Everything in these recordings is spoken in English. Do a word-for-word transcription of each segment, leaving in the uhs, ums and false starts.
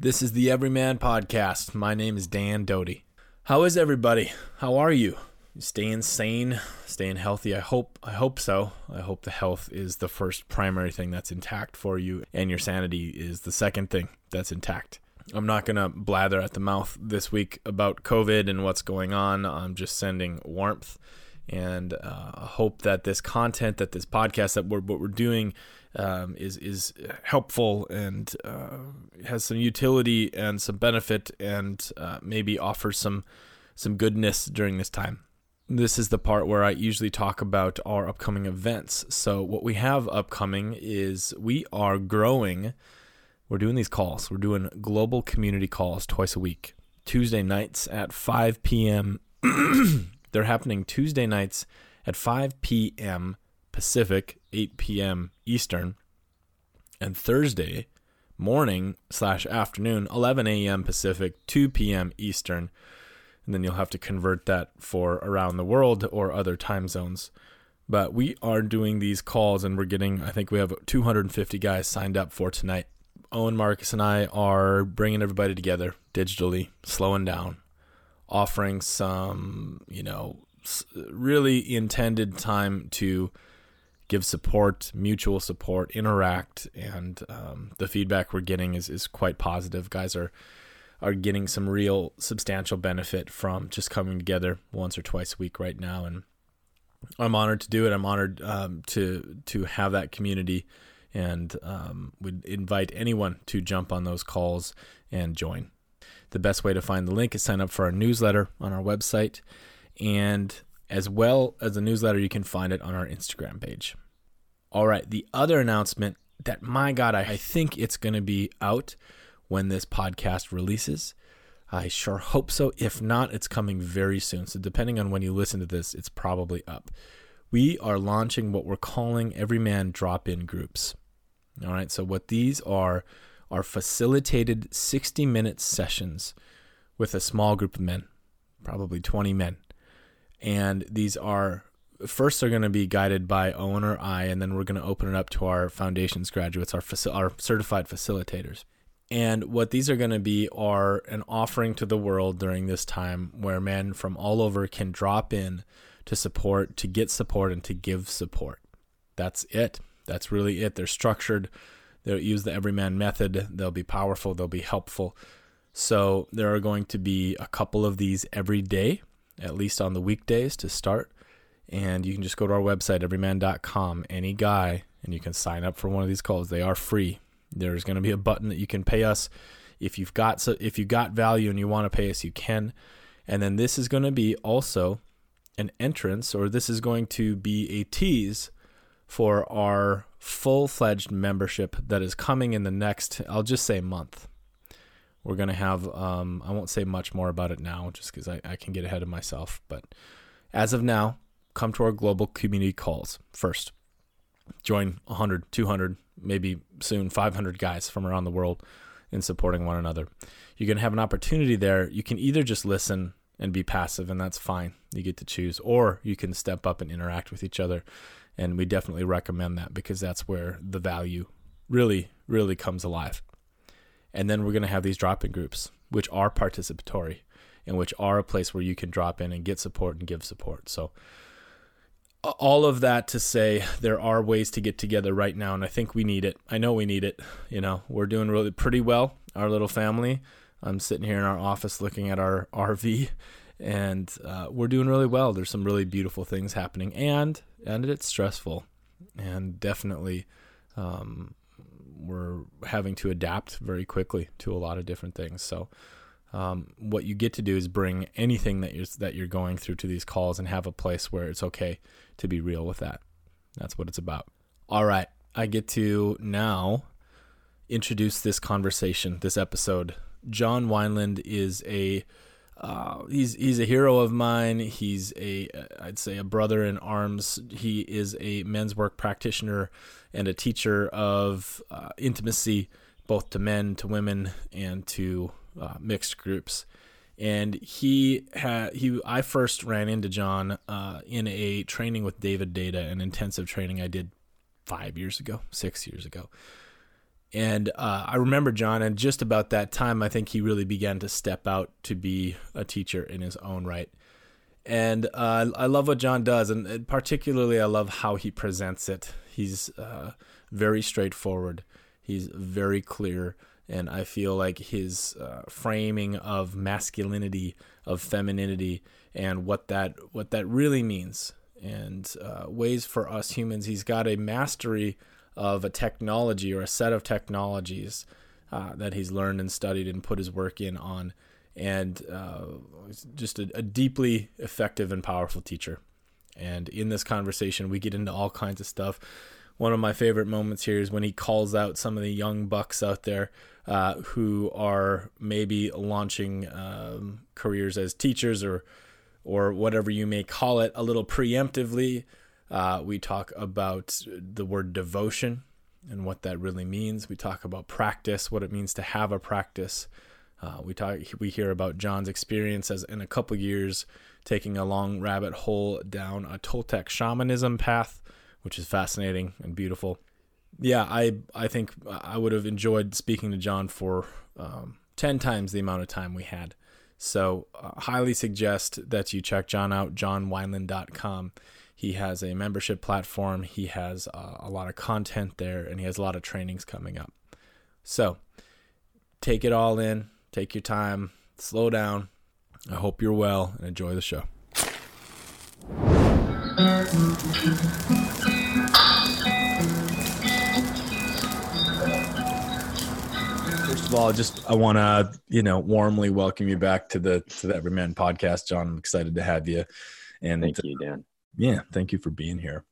This is the Everyman Podcast. My name is Dan Doty. How is everybody? How are you? You staying sane? Staying healthy? I hope. I hope so. I hope the health is the first primary thing that's intact for you, and your sanity is the second thing that's intact. I'm not going to blather at the mouth this week about COVID and what's going on. I'm just sending warmth and uh, hope that this content, that this podcast, that we're, what we're doing um, is is helpful and uh, has some utility and some benefit and uh, maybe offers some some goodness during this time. This is the part where I usually talk about our upcoming events. So what we have upcoming is we are growing. We're doing these calls. We're doing global community calls twice a week. Tuesday nights at five p.m. They're happening Tuesday nights at five p.m. Pacific, eight p.m. Eastern, and Thursday morning slash afternoon, eleven a.m. Pacific, two p.m. Eastern, and then you'll have to convert that for around the world or other time zones. But we are doing these calls, and we're getting, I think we have two hundred fifty guys signed up for tonight. Owen, Marcus, and I are bringing everybody together digitally, slowing down, offering some, you know, really intended time to give support, mutual support, interact, and um, the feedback we're getting is, is quite positive. Guys are are getting some real substantial benefit from just coming together once or twice a week right now, and I'm honored to do it. I'm honored um, to to have that community, and um, would invite anyone to jump on those calls and join. The best way to find the link is sign up for our newsletter on our website, and as well as the newsletter, you can find it on our Instagram page. All right, the other announcement that, my God, I, I think it's going to be out when this podcast releases. I sure hope so. If not, it's coming very soon. So depending on when you listen to this, it's probably up. We are launching what we're calling Everyman Drop-In Groups. All right, so what these are are facilitated sixty-minute sessions with a small group of men, probably twenty men. And these are, first they're going to be guided by Owen or I, and then we're going to open it up to our foundations graduates, our, faci- our certified facilitators. And what these are going to be are an offering to the world during this time where men from all over can drop in to support, to get support, and to give support. That's it. That's really it. They're structured. They'll use the Everyman method. They'll be powerful. They'll be helpful. So there are going to be a couple of these every day, at least on the weekdays to start. And you can just go to our website, everyman dot com, any guy, and you can sign up for one of these calls. They are free. There's going to be a button that you can pay us. If you've got so if you got value and you want to pay us, you can. And then this is going to be also an entrance, or this is going to be a tease for our full-fledged membership that is coming in the next, I'll just say, month. We're going to have, um, I won't say much more about it now just because I, I can get ahead of myself. But as of now, come to our global community calls first. Join one hundred, two hundred, maybe soon five hundred guys from around the world in supporting one another. You're going to have an opportunity there. You can either just listen and be passive, and that's fine. You get to choose. Or you can step up and interact with each other. And we definitely recommend that because that's where the value really, really comes alive. And then we're going to have these drop-in groups, which are participatory and which are a place where you can drop in and get support and give support. So all of that to say, there are ways to get together right now, and I think we need it. I know we need it. You know, we're doing really pretty well, our little family. I'm sitting here in our office looking at our R V, and uh, we're doing really well. There's some really beautiful things happening, and and it's stressful, and definitely um, we're having to adapt very quickly to a lot of different things. So um, what you get to do is bring anything that you're that you're going through to these calls and have a place where it's okay to be real with that. That's what it's about. All right, I get to now introduce this conversation, this episode. John Wineland is a Uh, he's he's a hero of mine. He's a, I'd say, a brother in arms. He is a men's work practitioner and a teacher of uh, intimacy, both to men, to women, and to uh, mixed groups. And he had he I first ran into John uh, in a training with David Data, an intensive training I did five years ago, six years ago. And uh, I remember John, and just about that time, I think he really began to step out to be a teacher in his own right. And uh, I love what John does, and particularly I love how he presents it. He's uh, very straightforward. He's very clear, and I feel like his uh, framing of masculinity, of femininity, and what that what that really means, and uh, ways for us humans. He's got a mastery of a technology or a set of technologies uh, that he's learned and studied and put his work in on. And uh, just a, a deeply effective and powerful teacher. And in this conversation, we get into all kinds of stuff. One of my favorite moments here is when he calls out some of the young bucks out there uh, who are maybe launching um, careers as teachers or or whatever you may call it a little preemptively. Uh, we talk about the word devotion and what that really means. We talk about practice, what it means to have a practice. Uh, we talk. We hear about John's experience as in a couple years taking a long rabbit hole down a Toltec shamanism path, which is fascinating and beautiful. Yeah, I I think I would have enjoyed speaking to John for um, ten times the amount of time we had. So uh, highly suggest that you check John out, john wineland dot com. He has a membership platform. He has uh, a lot of content there, and he has a lot of trainings coming up. So take it all in. Take your time, slow down. I hope you're well and enjoy the show. First of all, just I want to, you know, warmly welcome you back to the to the Everyman podcast, John. I'm excited to have you. And thank you, Dan. Yeah, thank you for being here.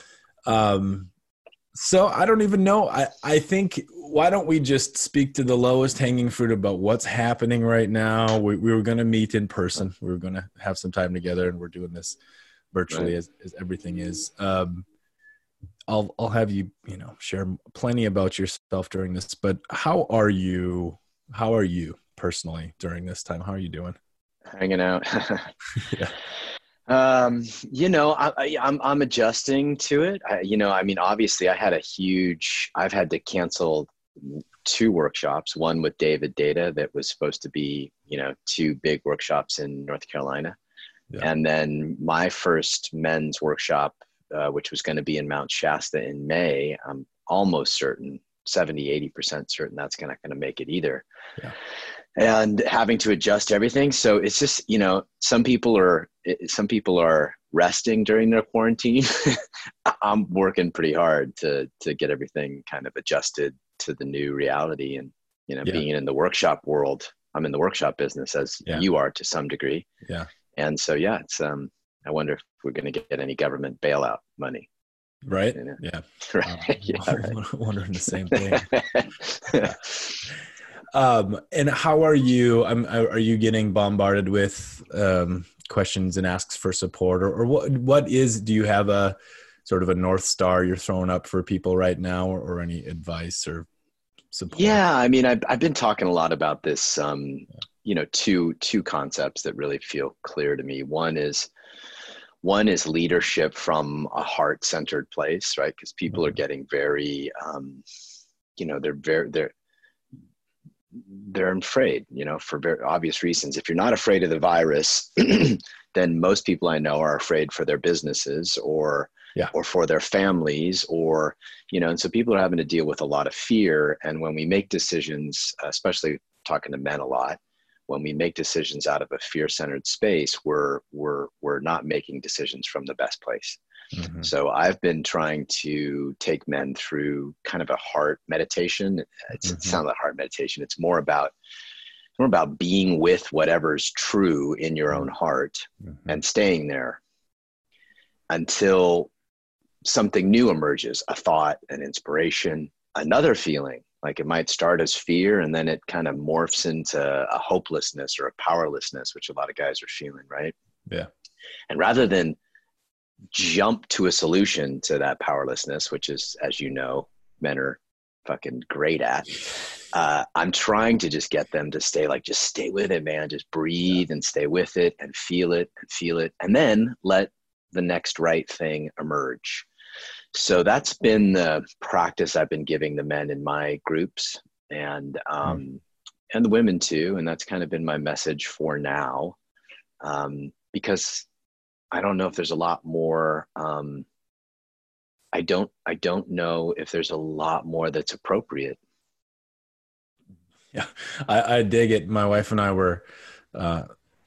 Um, so I don't even know. I I think. Why don't we just speak to the lowest hanging fruit about what's happening right now? We, we were going to meet in person. We were going to have some time together, and we're doing this virtually, right, as, as everything is. Um, I'll I'll have you you know share plenty about yourself during this. But how are you? How are you personally during this time? How are you doing? Hanging out. Yeah. Um, you know, I, I, I'm I'm adjusting to it. I, you know, I mean, obviously, I had a huge. I've had to cancel two workshops, one with David Data that was supposed to be, you know, two big workshops in North Carolina. Yeah. And then my first men's workshop, uh, which was going to be in Mount Shasta in May, I'm almost certain, seventy, eighty percent certain that's not going to make it either. Yeah. And having to adjust everything. So it's just, you know, some people are, some people are resting during their quarantine. I'm working pretty hard to, to get everything kind of adjusted to the new reality. And, you know, yeah. being in the workshop world, I'm in the workshop business as yeah. you are to some degree. Yeah. And so, yeah, it's, um, I wonder if we're going to get any government bailout money. Right. You know? Yeah. Right. Um, yeah, right. Wondering the same thing. Yeah. Um, and how are you? Um, are you getting bombarded with um, questions and asks for support, or, or what? What is? Do you have a sort of a North Star you're throwing up for people right now, or, or any advice or support? Yeah, I mean, I've I've been talking a lot about this. Um, yeah. You know, two two concepts that really feel clear to me. One is one is leadership from a heart-centered place, right? Because people mm-hmm. are getting very, um, you know, they're very they're. they're afraid, you know, for very obvious reasons. If you're not afraid of the virus, then most people I know are afraid for their businesses or, yeah. or for their families or, you know, and so people are having to deal with a lot of fear. And when we make decisions, especially talking to men a lot, when we make decisions out of a fear-centered space, we're, we're, we're not making decisions from the best place. Mm-hmm. So I've been trying to take men through kind of a heart meditation. It's, mm-hmm. It sounds like heart meditation. It's more about more about being with whatever's true in your own heart mm-hmm. and staying there until something new emerges, a thought, an inspiration, another feeling. Like it might start as fear and then it kind of morphs into a hopelessness or a powerlessness, which a lot of guys are feeling, right? Yeah. And rather than jump to a solution to that powerlessness, which is, as you know, men are fucking great at. Uh, I'm trying to just get them to stay like, just stay with it, man. Just breathe yeah. and stay with it and feel it and feel it. And then let the next right thing emerge. So that's been the practice I've been giving the men in my groups, and um, Mm. and the women too. And that's kind of been my message for now, um, because I don't know if there's a lot more. Um, I don't. I don't know if there's a lot more that's appropriate. Yeah, I, I dig it. My wife and I were uh,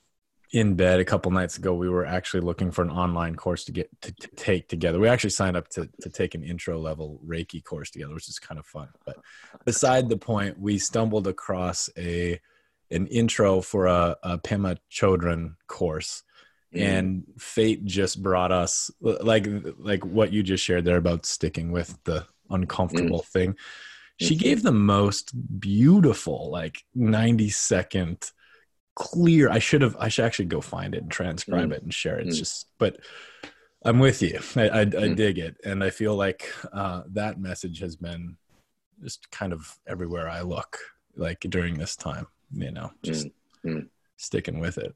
in bed a couple nights ago. We were actually looking for an online course to get to, to take together. We actually signed up to to take an intro level Reiki course together, which is kind of fun. But beside the point, we stumbled across a an intro for a, a Pema Chodron course, Mm, and fate just brought us like like what you just shared there about sticking with the mm, uncomfortable thing. She mm-hmm, gave the most beautiful, like ninety second clear. I should have, I should actually go find it and transcribe mm, it and share it. It's mm, just, but I'm with you. I, I, I mm, dig it. And I feel like uh, that message has been just kind of everywhere I look, like during this time, you know, just mm, mm. sticking with it.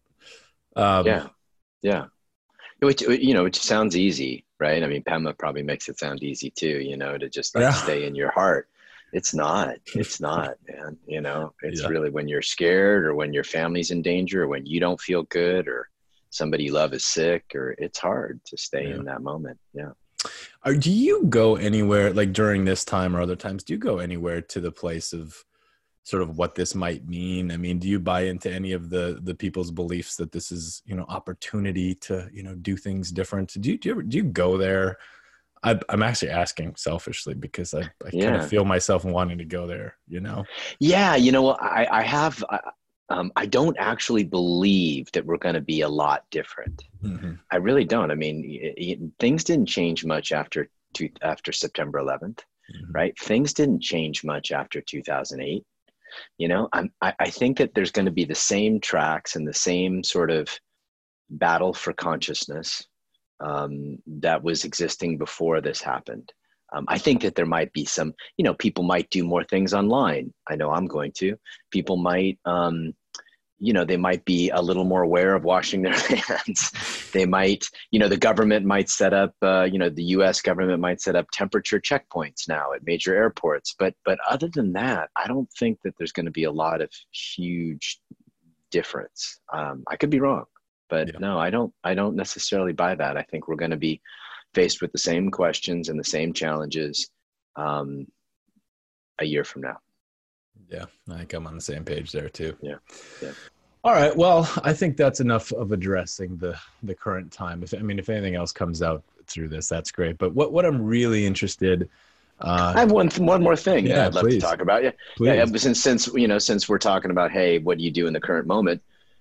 Um, Yeah, yeah. Which, you know, which sounds easy, right? I mean, Pema probably makes it sound easy too, you know, to just like yeah. stay in your heart. It's not, it's not, man. You know, it's Yeah. really when you're scared or when your family's in danger or when you don't feel good or somebody you love is sick, or it's hard to stay Yeah. in that moment. Yeah. Are, do you go anywhere like during this time or other times? Do you go anywhere to the place of sort of what this might mean? I mean, do you buy into any of the the people's beliefs that this is, you know, opportunity to, you know, do things different? Do you do you, ever, do you go there? I, I'm actually asking selfishly because I, I kind of Yeah. feel myself wanting to go there, you know? Yeah. You know what? I, I have, I, um, I don't actually believe that we're going to be a lot different. Mm-hmm. I really don't. I mean, y- y- things didn't change much after two, after September eleventh, Mm-hmm. right? Things didn't change much after two thousand eight. You know, I'm, I, I think that there's going to be the same tracks and the same sort of battle for consciousness um, that was existing before this happened. Um, I think that there might be some, you know, people might do more things online. I know I'm going to. People might, um, you know, they might be a little more aware of washing their hands. They might, you know, the government might set up, uh, you know, the U S government might set up temperature checkpoints now at major airports. But, but other than that, I don't think that there's going to be a lot of huge difference. Um, I could be wrong, but Yeah. no, I don't, I don't necessarily buy that. I think we're going to be faced with the same questions and the same challenges um, a year from now. Yeah. I think I'm on the same page there too. Yeah. Yeah. All right. Well, I think that's enough of addressing the the current time. If I mean, if anything else comes out through this, that's great. But what what I'm really interested, uh, I have one one more thing that yeah, I'd love to please, talk about. Yeah, yeah. please. Since since you know since we're talking about, hey, what do you do in the current moment?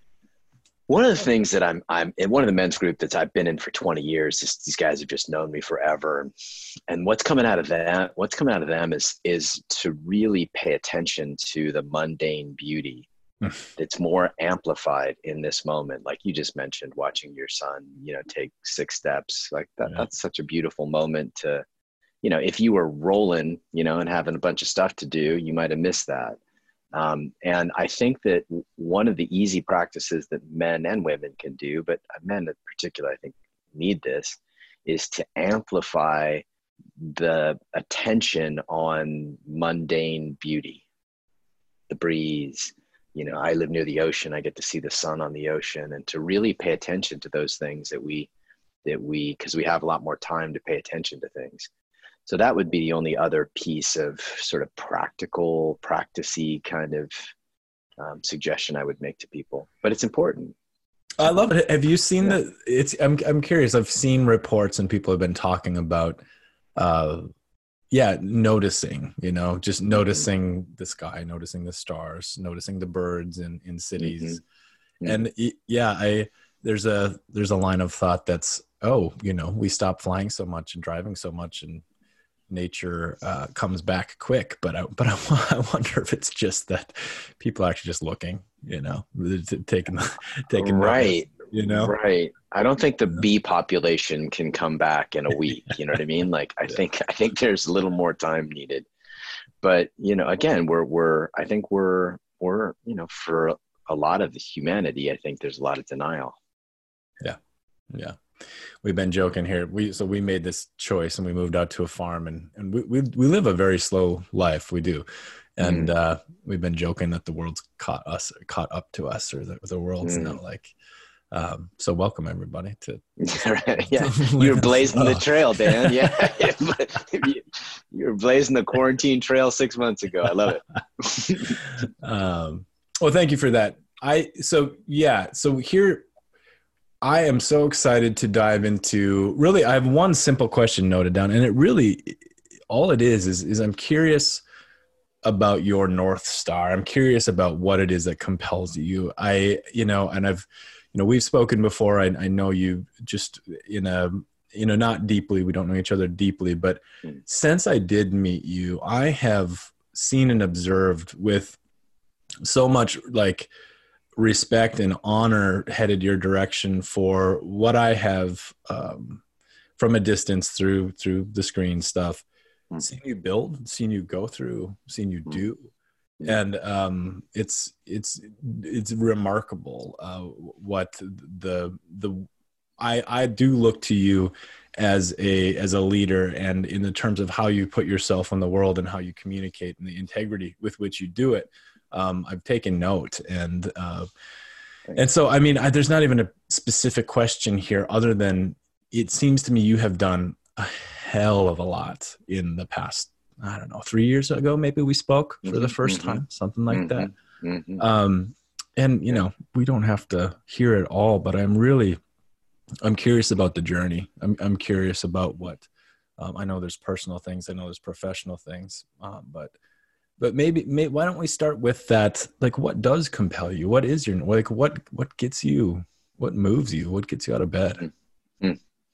One of the things that I'm I'm in one of the men's group that I've been in for twenty years. This, these guys have just known me forever, and what's coming out of that? What's coming out of them is is to really pay attention to the mundane beauty that's more amplified in this moment. Like you just mentioned, watching your son, you know, take six steps, like that. Yeah. That's such a beautiful moment to, you know, if you were rolling, you know, and having a bunch of stuff to do, you might have missed that. Um, and I think that one of the easy practices that men and women can do, but men in particular, I think need this, is to amplify the attention on mundane beauty, the breeze. You know, I live near the ocean. I get to see the sun on the ocean, and to really pay attention to those things that we, that we, because we have a lot more time to pay attention to things. So that would be the only other piece of sort of practical, practicey kind of um, suggestion I would make to people. But it's important. It's I love important. it. Have you seen Yeah. the? It's. I'm. I'm curious. I've seen reports and people have been talking about, uh, yeah, noticing. You know, just Mm-hmm. noticing the sky, noticing the stars, noticing the birds in in Mm-hmm. cities, Mm. and y- yeah, I there's a there's a line of thought that's, oh, you know, we stop flying so much and driving so much, and nature uh, comes back quick. But I but I, I wonder if it's just that people are actually just looking, you know, t- taking taking notice, Right. you know. Right. I don't think the Yeah. bee population can come back in a week. You know what I mean? Like I Yeah. think I think there's a little more time needed. But you know, again, we're we're I think we're we're you know for a lot of humanity, I think there's a lot of denial. Yeah. Yeah. we've been joking here. We so we made this choice and we moved out to a farm, and and we we, we live a very slow life. We do, and Mm. uh, we've been joking that the world's caught us, caught up to us, or the the world's Mm. now like. Um, so welcome everybody to, Right. Yeah, to you're blazing the oh. trail, Dan. Yeah, you were blazing the quarantine trail six months ago. I love it. um, well, thank you for that. I so yeah. So here, I am so excited to dive into. Really, I have one simple question noted down, and it really, all it is is is I'm curious about your North Star. I'm curious about what it is that compels you. I, you know, and I've. You know, we've spoken before. I, I know you just in a, you know, not deeply. We don't know each other deeply, but Mm. since I did meet you, I have seen and observed with so much like respect and honor headed your direction for what I have um, from a distance through through the screen stuff. Mm. Seen you build, seen you go through, seen you Mm. do. Yeah. And um, it's it's it's remarkable uh, what the the I I do look to you as a as a leader, and in the terms of how you put yourself in the world and how you communicate and the integrity with which you do it. Um, I've taken note, and uh, and so I mean, I, there's not even a specific question here, other than it seems to me you have done a hell of a lot in the past. I don't know, three years ago, maybe we spoke for Mm-hmm, the first mm-hmm, time, something like mm-hmm, that. Mm-hmm. Um, and, you Yeah. know, we don't have to hear it all, but I'm really, I'm curious about the journey. I'm, I'm curious about what, um, I know there's personal things, I know there's professional things, um, but, but maybe, may, why don't we start with that? Like, what does compel you? What is your, like, what, what gets you, what moves you? What gets you out of bed? Mm-hmm.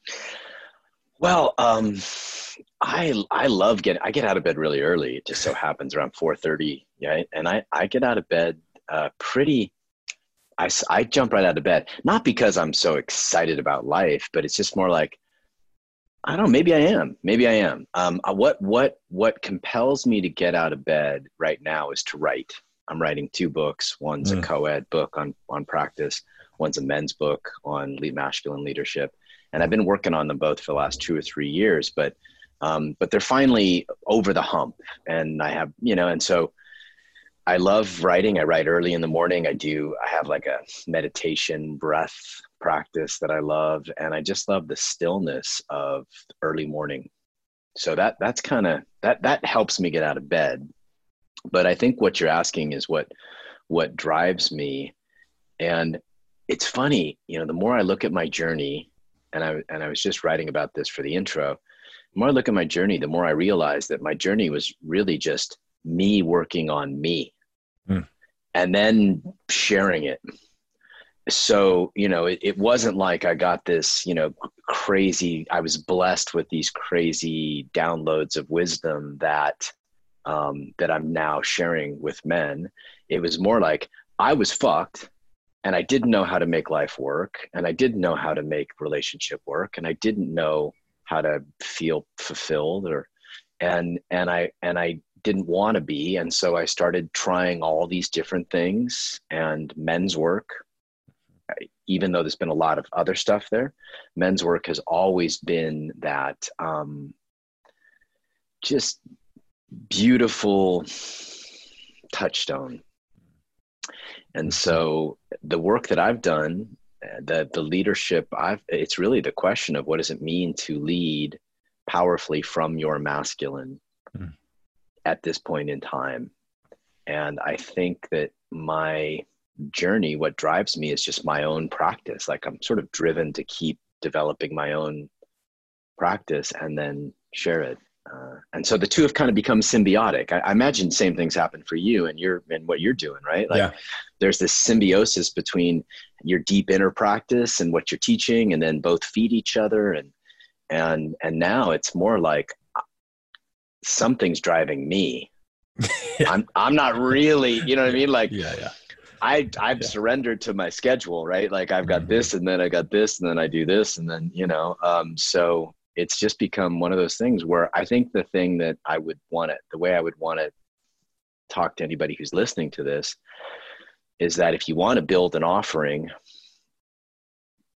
Well, um, I I love getting, I get out of bed really early. It just so happens around four thirty. Yeah. And I, I get out of bed uh, pretty, I, s- I jump right out of bed, not because I'm so excited about life, but it's just more like, I don't know, maybe I am, maybe I am. Um, uh, what, what, what compels me to get out of bed right now is to write. I'm writing two books. One's a Mm. co-ed book on, on practice. One's a men's book on lead masculine leadership. And I've been working on them both for the last two or three years, but, um, but they're finally over the hump. And I have, you know, and so I love writing. I write early in the morning. I do, I have like a meditation breath practice that I love. And I just love the stillness of early morning. So that, that's kind of, that, that helps me get out of bed. But I think what you're asking is what, what drives me. And it's funny, you know, the more I look at my journey, and I, and I was just writing about this for the intro, the more I look at my journey, the more I realize that my journey was really just me working on me Mm. and then sharing it. So, you know, it, it wasn't like I got this, you know, crazy, I was blessed with these crazy downloads of wisdom that, um, that I'm now sharing with men. It was more like I was fucked and I didn't know how to make life work. And I didn't know how to make relationship work. And I didn't know how to feel fulfilled or, and, and I, and I didn't want to be. And so I started trying all these different things, and men's work, even though there's been a lot of other stuff there, men's work has always been that, um, just beautiful touchstone. And so the work that I've done, the, the leadership I've, it's really the question of what does it mean to lead powerfully from your masculine mm. at this point in time. And I think that my journey, what drives me is just my own practice. Like I'm sort of driven to keep developing my own practice and then share it. Uh, and so the two have kind of become symbiotic. I, I imagine same things happen for you and you're and what you're doing, right? Like yeah. There's this symbiosis between your deep inner practice and what you're teaching, and then both feed each other. And and and now it's more like something's driving me. yeah. I'm I'm not really, you know what I mean? Like yeah, yeah. I I've yeah. surrendered to my schedule, right? Like I've got mm-hmm. this, and then I got this, and then I do this, and then you know. Um, so it's just become one of those things where I think the thing that I would want it, the way I would want to talk to anybody who's listening to this, is that if you want to build an offering,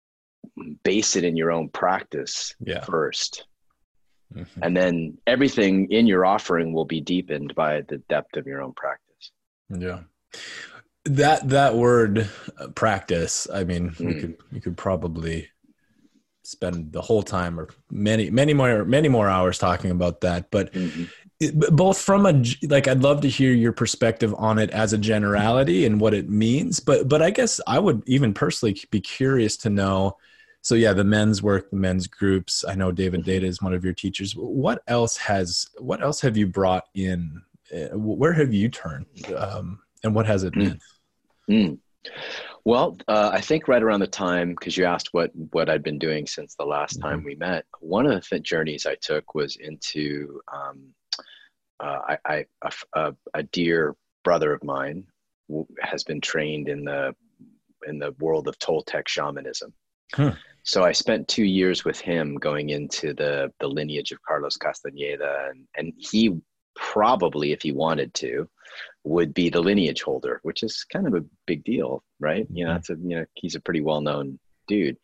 base it in your own practice Yeah. first. Mm-hmm. And then everything in your offering will be deepened by the depth of your own practice. Yeah. That, that word uh, practice, I mean, mm. we could, we could probably spend the whole time or many, many more, many more hours talking about that. But mm-hmm. it, both from a, like, I'd love to hear your perspective on it as a generality and what it means. But, but I guess I would even personally be curious to know. So yeah, the men's work, the men's groups. I know David Deida is one of your teachers. What else has, what else have you brought in? Where have you turned? Um, and what has it meant? Mm. Well, uh, I think right around the time, because you asked what, what I'd been doing since the last mm-hmm. time we met, one of the th- journeys I took was into um, uh, I, I, a, a dear brother of mine w- has been trained in the in the world of Toltec shamanism. Hmm. So I spent two years with him going into the, the lineage of Carlos Castañeda, and, and he probably, if he wanted to, would be the lineage holder, which is kind of a big deal, right? Mm-hmm. You know, it's a, you know, he's a pretty well-known dude.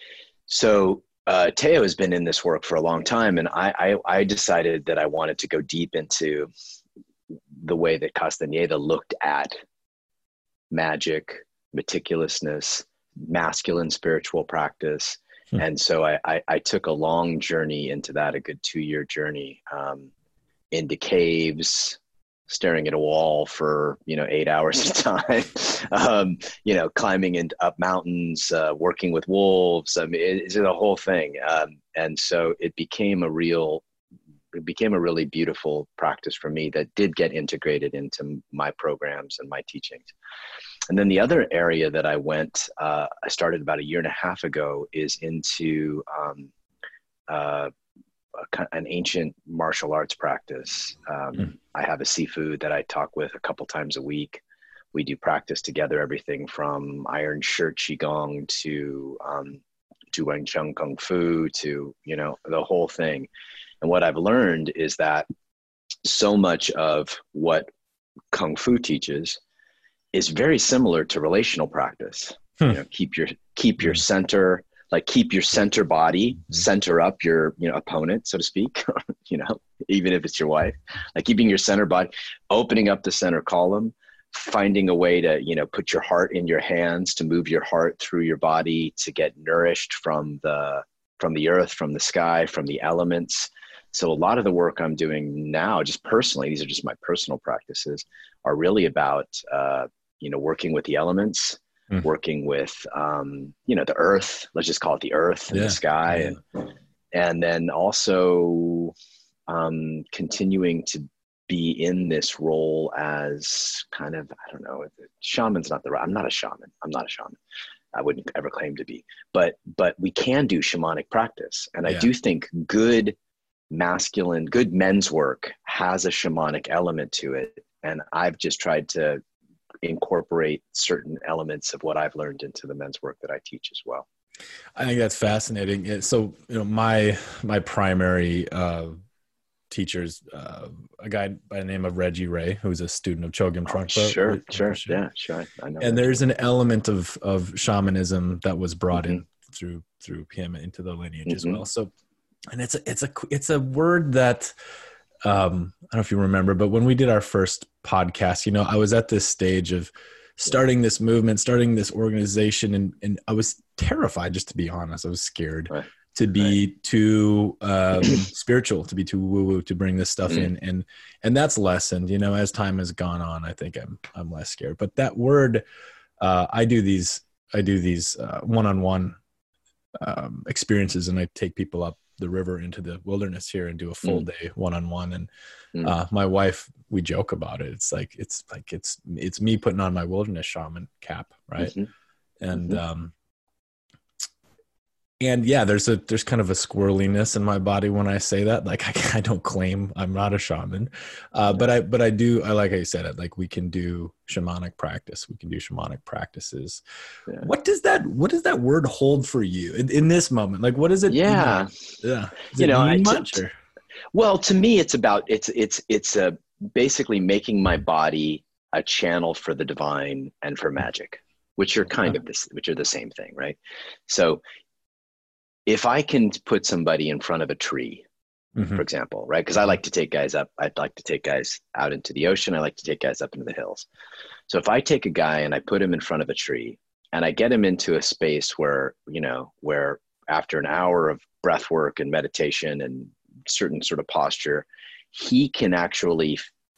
So uh, Teo has been in this work for a long time, and I, I, I decided that I wanted to go deep into the way that Castañeda looked at magic, meticulousness, masculine spiritual practice. Hmm. And so I, I, I took a long journey into that, a good two-year journey um, into caves, staring at a wall for, you know, eight hours at a time, um, you know, climbing in, up mountains, uh, working with wolves. I mean, it, it's a whole thing. Um, and so it became a real, it became a really beautiful practice for me that did get integrated into my programs and my teachings. And then the other area that I went, uh, I started about a year and a half ago, is into um, uh, a, an ancient martial arts practice. Um, mm. I have a sifu that I talk with a couple times a week. We do practice together, everything from iron shirt qigong to um, to Wing Chun Kung Fu to, you know, the whole thing. And what I've learned is that so much of what Kung Fu teaches is very similar to relational practice. Hmm. You know, keep your keep your center, like keep your center body, mm-hmm. center up your, you know, opponent, so to speak. You know, even if it's your wife, like keeping your center body, opening up the center column, finding a way to, you know, put your heart in your hands, to move your heart through your body, to get nourished from the from the earth, from the sky, from the elements. So a lot of the work I'm doing now, just personally, these are just my personal practices, are really about, uh, you know, working with the elements, mm. working with, um, you know, the earth, let's just call it the earth and yeah. the sky. Yeah. And, and then also um, continuing to be in this role as kind of, I don't know, shaman's not the right, I'm not a shaman. I'm not a shaman. I wouldn't ever claim to be, but, but we can do shamanic practice. And yeah. I do think good masculine, good men's work has a shamanic element to it. And I've just tried to incorporate certain elements of what I've learned into the men's work that I teach as well. I think that's fascinating. So, you know, my, my primary uh, teachers, uh, a guy by the name of Reggie Ray, who's a student of Chogyam Trungpa. Oh, sure, sure. Yeah, sure. I know. And Reggie. There's an element of, of shamanism that was brought mm-hmm. in through, through him into the lineage mm-hmm. as well. So, and it's a, it's a, it's a word that, um, I don't know if you remember, but when we did our first podcast, you know, I was at this stage of starting this movement, starting this organization, and, and I was terrified, just to be honest. I was scared right. to be right. too um, spiritual, to be too woo-woo, to bring this stuff mm. in. And, and that's lessened, you know, as time has gone on, I think I'm, I'm less scared, but that word, uh, I do these, I do these uh, one-on-one um, experiences, and I take people up the river into the wilderness here and do a full mm. day one-on-one. And mm. uh, my wife, we joke about it. It's like, it's like, it's, it's me putting on my wilderness shaman cap. Right. Mm-hmm. And, mm-hmm. um, and yeah, there's a, there's kind of a squirreliness in my body when I say that. Like, I, I don't claim I'm not a shaman, uh, yeah. but I, but I do, I, like I said, it, like we can do shamanic practice. We can do shamanic practices. Yeah. What does that, what does that word hold for you in, in this moment? Like, what is it? Yeah. You know, yeah. Does you it know, mean I, much, t- or? Well, to me, it's about, it's, it's, it's a basically making my body a channel for the divine and for magic, which are kind of this, which are the same thing. Right. So if I can put somebody in front of a tree, Mm-hmm. for example, right? Because I like to take guys up. I'd like to take guys out into the ocean. I like to take guys up into the hills. So if I take a guy and I put him in front of a tree and I get him into a space where, you know, where after an hour of breath work and meditation and certain sort of posture, he can actually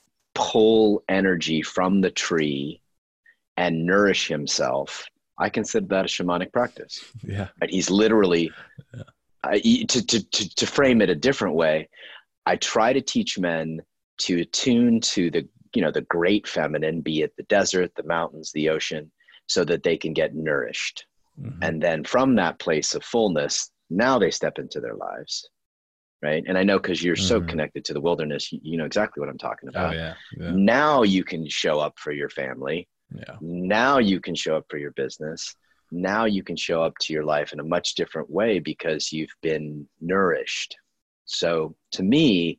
pull energy from the tree and nourish himself. I consider that a shamanic practice. Yeah. Right? He's literally, yeah. uh, to, to, to, to frame it a different way, I try to teach men to attune to the, you know, the great feminine, be it the desert, the mountains, the ocean, so that they can get nourished. Mm-hmm. And then from that place of fullness, now they step into their lives. Right. And I know, because you're mm-hmm. so connected to the wilderness, you, you know exactly what I'm talking about. Oh, yeah. Yeah. Now you can show up for your family. Yeah. Now you can show up for your business. Now you can show up to your life in a much different way because you've been nourished. So to me,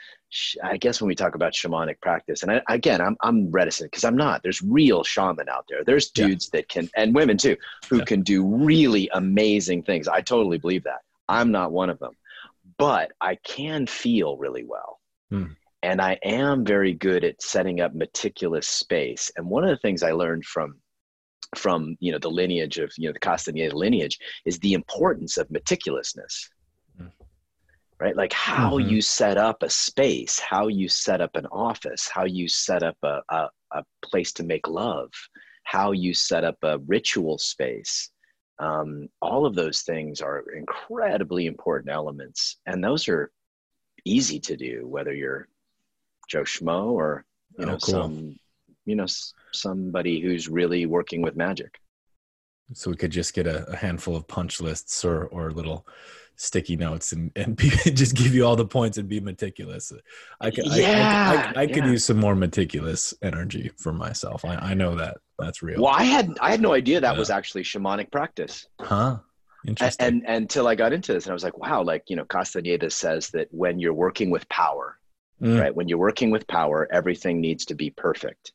I guess when we talk about shamanic practice, and I, again, I'm I'm reticent because I'm not. There's real shaman out there. There's dudes yeah. that can, and women too, who yeah. can do really amazing things. I totally believe that. I'm not one of them, but I can feel really well. Hmm. And I am very good at setting up meticulous space. And one of the things I learned from, from you know, the lineage of, you know, the Castaneda lineage is the importance of meticulousness. Hmm. Right? Like how mm-hmm. you set up a space, how you set up an office, how you set up a, a, a place to make love, how you set up a ritual space. Um, all of those things are incredibly important elements. And those are easy to do, whether you're Joe Schmo or, you know, oh, cool. some, you know, somebody who's really working with magic. So we could just get a, a handful of punch lists or, or little sticky notes and, and be, just give you all the points and be meticulous. I could, yeah, I, I, I, I yeah. could use some more meticulous energy for myself. I, I know that that's real. Well, I had, I had no idea that yeah. was actually shamanic practice. Huh. Interesting. And, and until I got into this and I was like, wow, like, you know, Castaneda says that when you're working with power, mm. right? When you're working with power, everything needs to be perfect.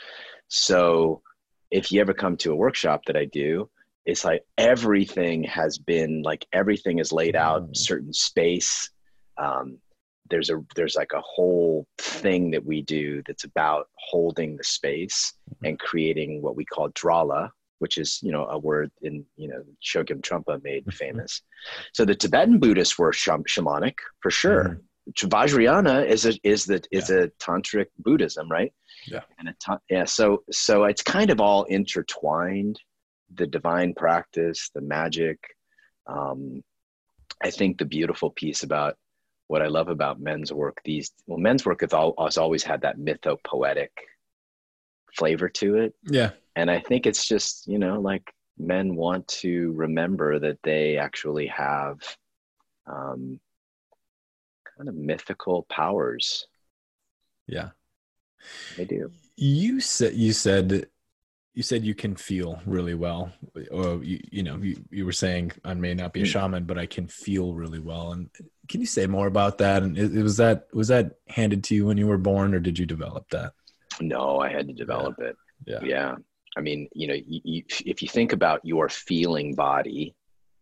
So if you ever come to a workshop that I do, it's like everything has been like, everything is laid out, mm. certain space. Um, there's a, there's like a whole thing that we do that's about holding the space and creating what we call drala, which is, you know, a word in, you know, Chogyam Trungpa made famous. So the Tibetan Buddhists were sham- shamanic for sure. Mm-hmm. Vajrayana is a, is the, is yeah. a tantric Buddhism, right? Yeah. And a ta- yeah. So, so it's kind of all intertwined, the divine practice, the magic. Um, I think the beautiful piece about what I love about men's work, these, well, men's work has, all, has always had that mythopoetic flavor to it. Yeah. And I think it's just, you know, like men want to remember that they actually have um, kind of mythical powers. Yeah. They do. You said, you said, you said you can feel really well, or you, you know, you, you were saying I may not be a shaman, but I can feel really well. And can you say more about that? And it, it was that, was that handed to you when you were born, or did you develop that? No, I had to develop yeah. it. Yeah. Yeah. I mean, you know, you, you, if you think about your feeling body,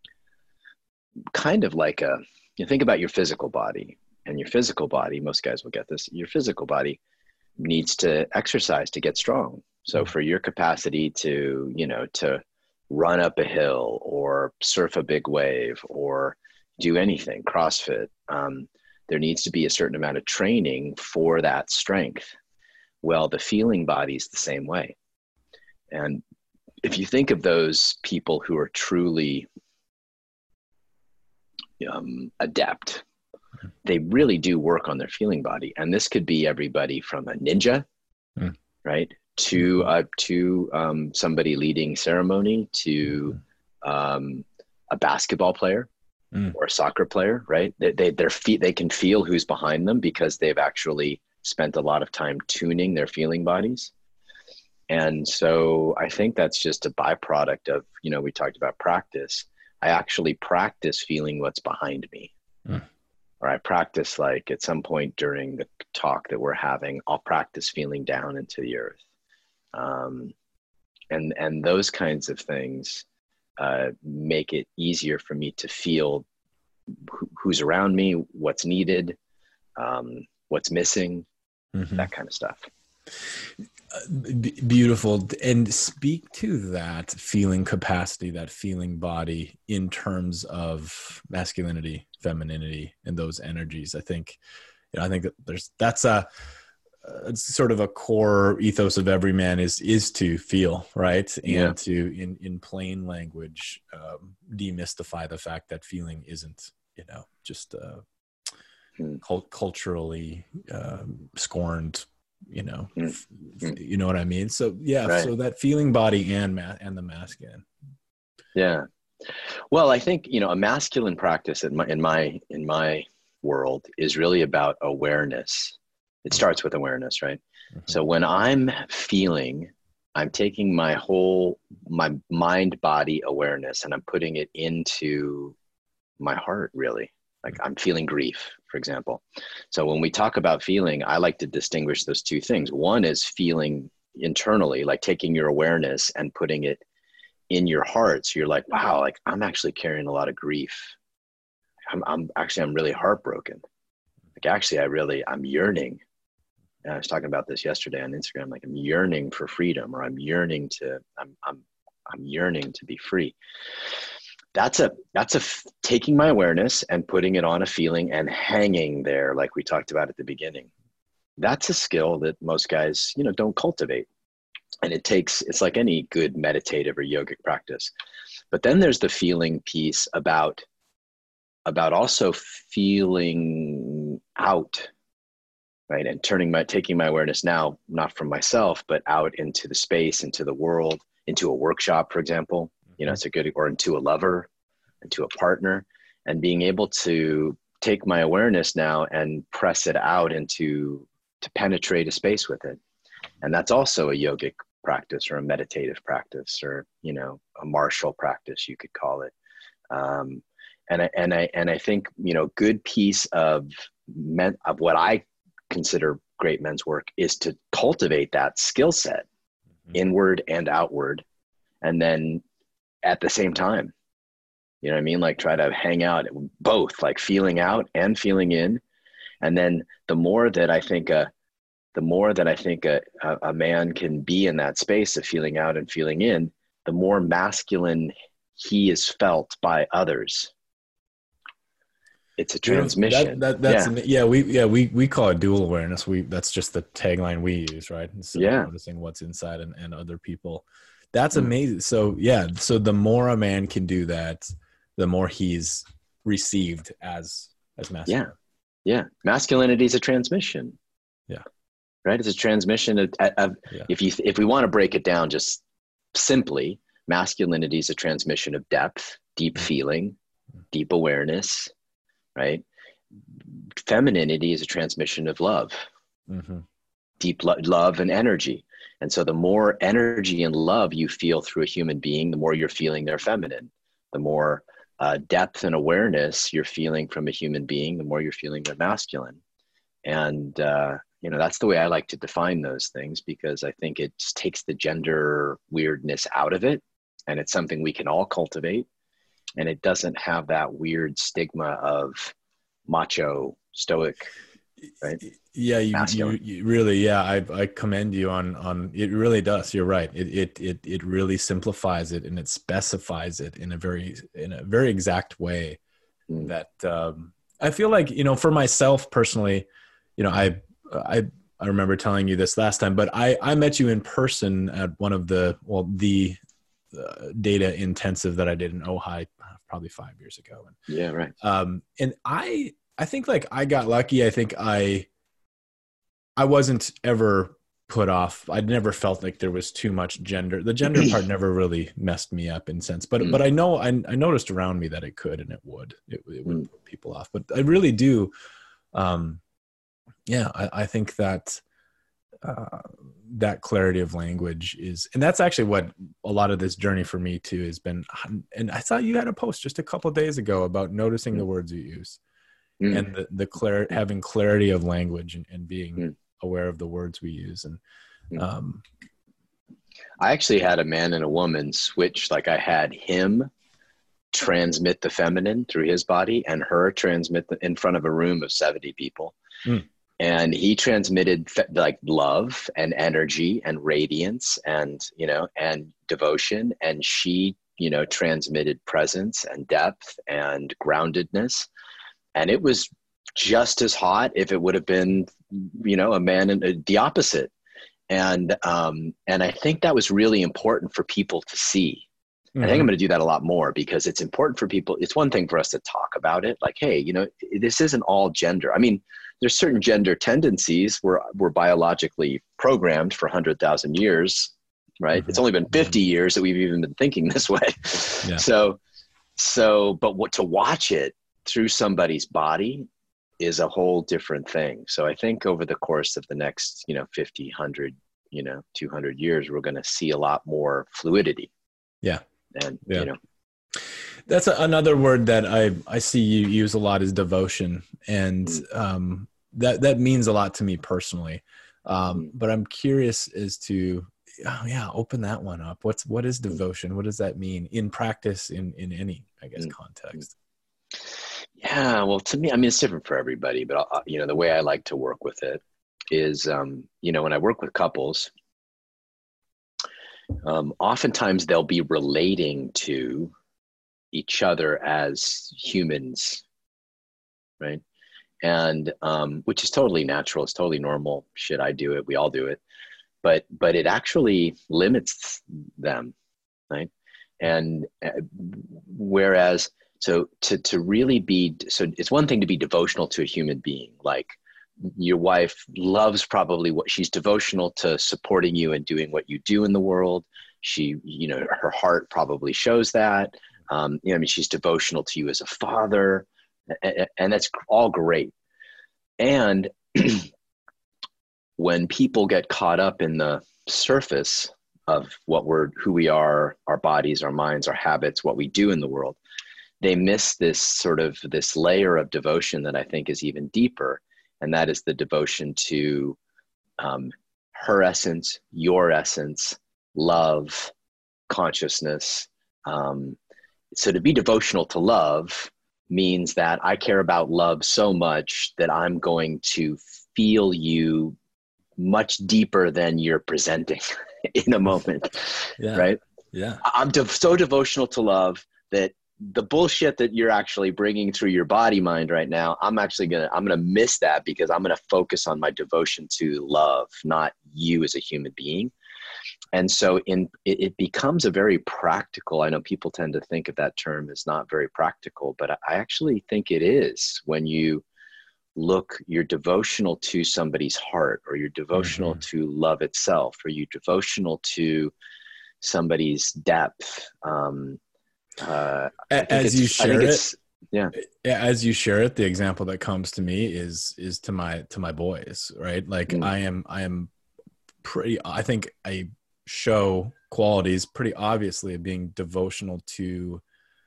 kind of like a, you think about your physical body, and your physical body, most guys will get this, your physical body needs to exercise to get strong. So for your capacity to, you know, to run up a hill or surf a big wave or do anything, CrossFit, um, there needs to be a certain amount of training for that strength. Well, the feeling body is the same way. And if you think of those people who are truly um, adept, they really do work on their feeling body. And this could be everybody from a ninja, mm. right, to uh, to um, somebody leading ceremony, to um, a basketball player mm. or a soccer player, right? They, they, their feet, they can feel who's behind them because they've actually spent a lot of time tuning their feeling bodies. And so I think that's just a byproduct of, you know, we talked about practice. I actually practice feeling what's behind me. Mm. Or I practice, like at some point during the talk that we're having, I'll practice feeling down into the earth. Um, and, and those kinds of things uh, make it easier for me to feel wh- who's around me, what's needed, um, what's missing, Mm-hmm. that kind of stuff. B- beautiful. And speak to that feeling capacity, that feeling body in terms of masculinity, femininity, and those energies. I think, you know, I think that there's, that's a, uh, it's sort of a core ethos of every man is, is to feel, right. And Yeah. to, in, in plain language, um, demystify the fact that feeling isn't, you know, just, uh, Hmm. cult- culturally, um, scorned, you know, Mm. f- f- you know what I mean? So yeah, Right. so that feeling body and ma- and the masculine. Yeah. Well, I think, you know, a masculine practice in my, in my, in my world is really about awareness. It starts with awareness, right? Mhm. So when I'm feeling, I'm taking my whole, my mind body awareness and I'm putting it into my heart, really. Like I'm feeling grief, for example. So when we talk about feeling, I like to distinguish those two things. One is feeling internally, like taking your awareness and putting it in your heart. So you're like, wow, like I'm actually carrying a lot of grief. I'm, I'm actually, I'm really heartbroken. Like actually, I really, I'm yearning. And I was talking about this yesterday on Instagram. Like I'm yearning for freedom, or I'm yearning to, I'm, I'm, I'm yearning to be free. That's a, that's a f- taking my awareness and putting it on a feeling and hanging there, like we talked about at the beginning. That's a skill that most guys, you know, don't cultivate. And it takes, it's like any good meditative or yogic practice. But then there's the feeling piece about, about also feeling out, right? And turning my, taking my awareness now, not from myself, but out into the space, into the world, into a workshop, for example, you know, it's a good, or into a lover, into a partner, and being able to take my awareness now and press it out into, to penetrate a space with it. And that's also a yogic practice or a meditative practice, or, you know, a martial practice, you could call it. Um, and I, and I, and I think, you know, good piece of men, of what I consider great men's work is to cultivate that skill set, mm-hmm. inward and outward. And then at the same time, you know what I mean? Like try to hang out both, like feeling out and feeling in. And then the more that I think, uh, the more that I think a, a, a man can be in that space of feeling out and feeling in, the more masculine he is felt by others. It's a transmission. That, that, that's, yeah. yeah, we, yeah, we, we call it dual awareness. We, that's just the tagline we use, right? So yeah. noticing what's inside and, and other people. That's mm. amazing. So yeah. So the more a man can do that, the more he's received as, as masculine. Yeah. Yeah. Masculinity is a transmission. Yeah. Right. It's a transmission of, of yeah. if you, if we want to break it down, just simply, masculinity is a transmission of depth, deep mm-hmm. feeling, mm-hmm. deep awareness, right? Femininity is a transmission of love, mm-hmm. deep lo- love and energy. And so the more energy and love you feel through a human being, the more you're feeling they're feminine. The more uh, depth and awareness you're feeling from a human being, the more you're feeling they're masculine. And, uh, you know, that's the way I like to define those things, because I think it just takes the gender weirdness out of it. And it's something we can all cultivate. And it doesn't have that weird stigma of macho, stoic, right? Yeah, you, you, you really, yeah, I, I commend you on, on, it really does. You're right. It, it, it, it really simplifies it, and it specifies it in a very, in a very exact way mm. that, um, I feel like, you know, for myself personally, you know, I, I, I remember telling you this last time, but I, I met you in person at one of the, well, the uh, data intensive that I did in Ojai probably five years ago. And, yeah, right. Um, and I, I think like I got lucky. I think I, I wasn't ever put off. I never felt like there was too much gender. The gender part never really messed me up in sense, but, mm. but I know, I, I noticed around me that it could, and it would, it, it would mm. put people off, but I really do. Um, yeah, I, I think that, uh, that clarity of language is, and that's actually what a lot of this journey for me too has been. And I saw you had a post just a couple of days ago about noticing mm. the words you use. Mm. And the, the clar- having clarity of language and, and being mm. aware of the words we use. And, um, I actually had a man and a woman switch. Like I had him transmit the feminine through his body and her transmit the, in front of a room of seventy people. Mm. And he transmitted fe- like love and energy and radiance and, you know, and devotion. And she, you know, transmitted presence and depth and groundedness. And it was just as hot if it would have been, you know, a man and uh, the opposite. And, um, and I think that was really important for people to see. Mm-hmm. I think I'm going to do that a lot more because it's important for people. It's one thing for us to talk about it. Like, hey, you know, this isn't all gender. I mean, there's certain gender tendencies we're, we're biologically programmed for one hundred thousand years, right? Mm-hmm. It's only been fifty mm-hmm. years that we've even been thinking this way. Yeah. So, so, but what to watch it through somebody's body is a whole different thing. So I think over the course of the next, you know, fifty, one hundred, you know, two hundred years, we're going to see a lot more fluidity. Yeah. And, yeah. you know, that's a, another word that I, I see you use a lot is devotion. And, mm-hmm. um, that, that means a lot to me personally. Um, mm-hmm. but I'm curious as to, oh yeah, open that one up. What's, what is devotion? What does that mean in practice in, in any, I guess, mm-hmm. context? Yeah, well, to me, I mean, it's different for everybody, but uh, you know, the way I like to work with it is, um, you know, when I work with couples, um, oftentimes they'll be relating to each other as humans, right? And um, which is totally natural. It's totally normal. Shit, I do it. We all do it. But but it actually limits them, right? And uh, whereas, so to to really be, so it's one thing to be devotional to a human being. Like your wife loves probably what she's devotional to supporting you and doing what you do in the world. She, you know, her heart probably shows that. Um, you know, I mean, she's devotional to you as a father, and, and that's all great. And when people get caught up in the surface of what we're, who we are, our bodies, our minds, our habits, what we do in the world, they miss this sort of this layer of devotion that I think is even deeper. And that is the devotion to um, her essence, your essence, love, consciousness. Um, so to be devotional to love means that I care about love so much that I'm going to feel you much deeper than you're presenting in a moment, yeah. right? Yeah. I'm de- so devotional to love that the bullshit that you're actually bringing through your body mind right now, I'm actually going to, I'm going to miss that because I'm going to focus on my devotion to love, not you as a human being. And so in, it, it becomes a very practical, I know people tend to think of that term as not very practical, but I, I actually think it is when you look, you're devotional to somebody's heart, or you're devotional mm-hmm. to love itself, or you're devotional to somebody's depth. Um, uh, as you share it, yeah, as you share it, the example that comes to me is, is to my, to my boys, right? Like mm. I am, I am pretty, I think I show qualities pretty obviously of being devotional to,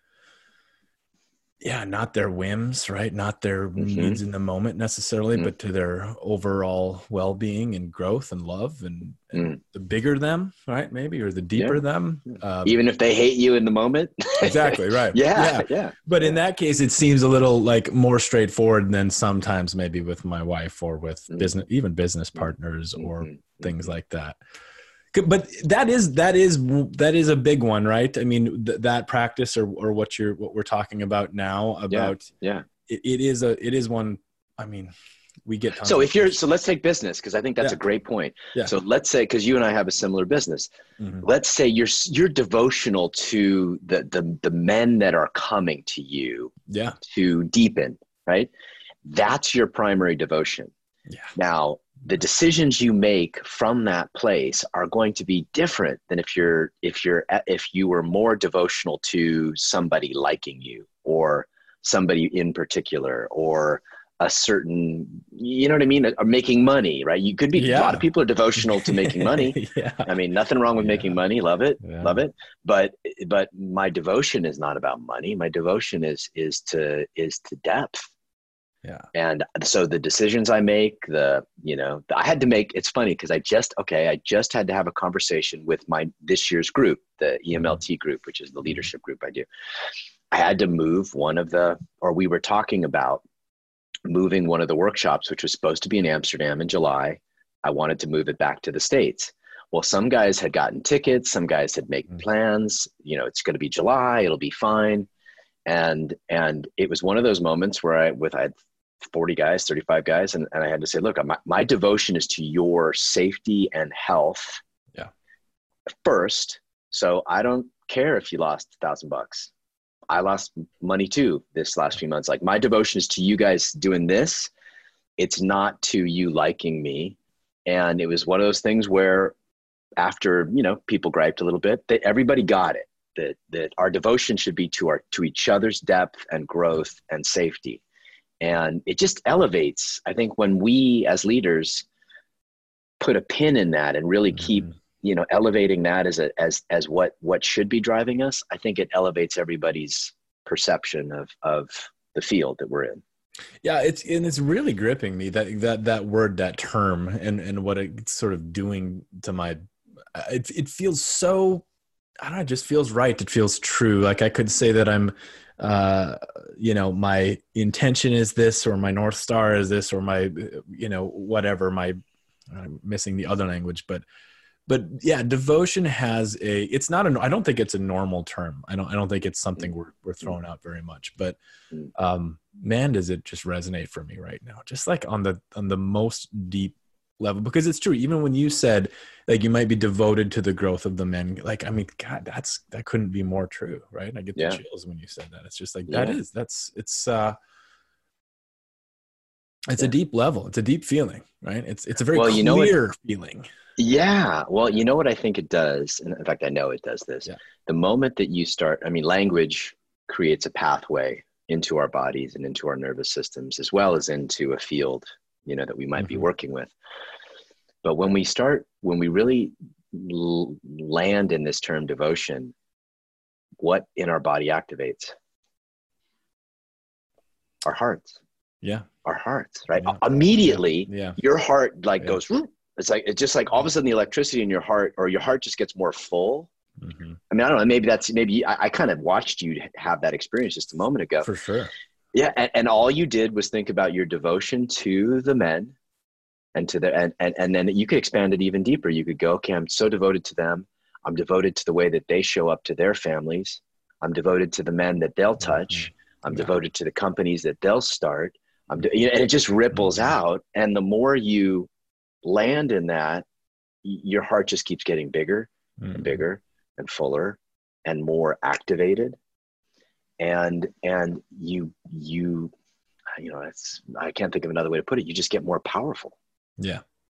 yeah, not their whims, right? Not their mm-hmm. needs in the moment necessarily, mm-hmm. but to their overall well-being and growth and love, and, and mm. the bigger them, right? Maybe, or the deeper yeah. them. Um, Even if they hate you in the moment. Exactly. Right. yeah, yeah. Yeah. But yeah. in that case, it seems a little like more straightforward than sometimes maybe with my wife or with mm. business, even business partners mm-hmm. or mm-hmm. things like that. But that is, that is, that is a big one, right? I mean, th- that practice or, or what you're, what we're talking about now about, yeah, yeah. It, it is a, it is one, I mean, we get tons so of if you're, so let's take business, because I think that's yeah. a great point. Yeah. So let's say, because you and I have a similar business, mm-hmm. let's say you're, you're devotional to the, the, the men that are coming to you yeah. to deepen, right? That's your primary devotion. Yeah. Now, the decisions you make from that place are going to be different than if you're, if you're, if you were more devotional to somebody liking you, or somebody in particular, or a certain, you know what I mean? Or making money, right? You could be, yeah. a lot of people are devotional to making money. yeah. I mean, nothing wrong with yeah. making money. Love it. Yeah. Love it. But, but my devotion is not about money. My devotion is, is to, is to depth. Yeah. And so the decisions I make, the, you know, I had to make, it's funny because I just, okay, I just had to have a conversation with my, this year's group, the E M L T group, which is the leadership group I do. I had to move one of the, or we were talking about moving one of the workshops, which was supposed to be in Amsterdam in July. I wanted to move it back to the States. Well, some guys had gotten tickets. Some guys had made plans, you know, it's going to be July, it'll be fine. And, and it was one of those moments where I, with, I had forty guys, thirty-five guys. And, and I had to say, look, my, my devotion is to your safety and health yeah. first. So I don't care if you lost a thousand bucks. I lost money too this last few months. Like, my devotion is to you guys doing this. It's not to you liking me. And it was one of those things where after, you know, people griped a little bit, that everybody got it, that, that our devotion should be to our, to each other's depth and growth and safety. And it just elevates, I think, when we as leaders put a pin in that and really keep, mm-hmm. you know, elevating that as a, as, as what, what should be driving us, I think it elevates everybody's perception of, of the field that we're in. Yeah. It's, and it's really gripping me, that, that, that word, that term, and, and what it's sort of doing to my, it, it feels so, I don't know, it just feels right. It feels true. Like I could say that I'm, uh, you know, my intention is this, or my North Star is this, or my, you know, whatever, my, I'm missing the other language, but, but yeah, devotion has a, it's not a, I don't think it's a normal term. I don't, I don't think it's something we're, we're throwing out very much, but, um, man, does it just resonate for me right now, just like on the, on the most deep level, because it's true. Even when you said like, you might be devoted to the growth of the men, like, I mean, God, that's, that couldn't be more true. Right. And I get the yeah. chills when you said that. It's just like, that yeah. is, that's, it's, uh, it's yeah. a deep level. It's a deep feeling, right? It's, it's a very well, clear you know what, feeling. Yeah. Well, you know what I think it does? And in fact, I know it does this. Yeah. The moment that you start, I mean, language creates a pathway into our bodies and into our nervous systems, as well as into a field, you know, that we might mm-hmm. be working with. But when we start, when we really l- land in this term devotion, what in our body activates? Our hearts. Yeah. Our hearts, right? Yeah. Immediately, yeah. Yeah. your heart like yeah. goes, whoop. It's like, it's just like all of a sudden the electricity in your heart, or your heart just gets more full. Mm-hmm. I mean, I don't know, maybe that's, maybe I, I kind of watched you have that experience just a moment ago. For sure. Yeah. And, and all you did was think about your devotion to the men and to the, and, and, and then you could expand it even deeper. You could go, okay, I'm so devoted to them. I'm devoted to the way that they show up to their families. I'm devoted to the men that they'll touch. Mm-hmm. I'm yeah. devoted to the companies that they'll start. I'm de- you know, and it just ripples mm-hmm. out. And the more you land in that, your heart just keeps getting bigger mm-hmm. and bigger and fuller and more activated. And, and you, you, you know, it's, I can't think of another way to put it. You just get more powerful. Yeah.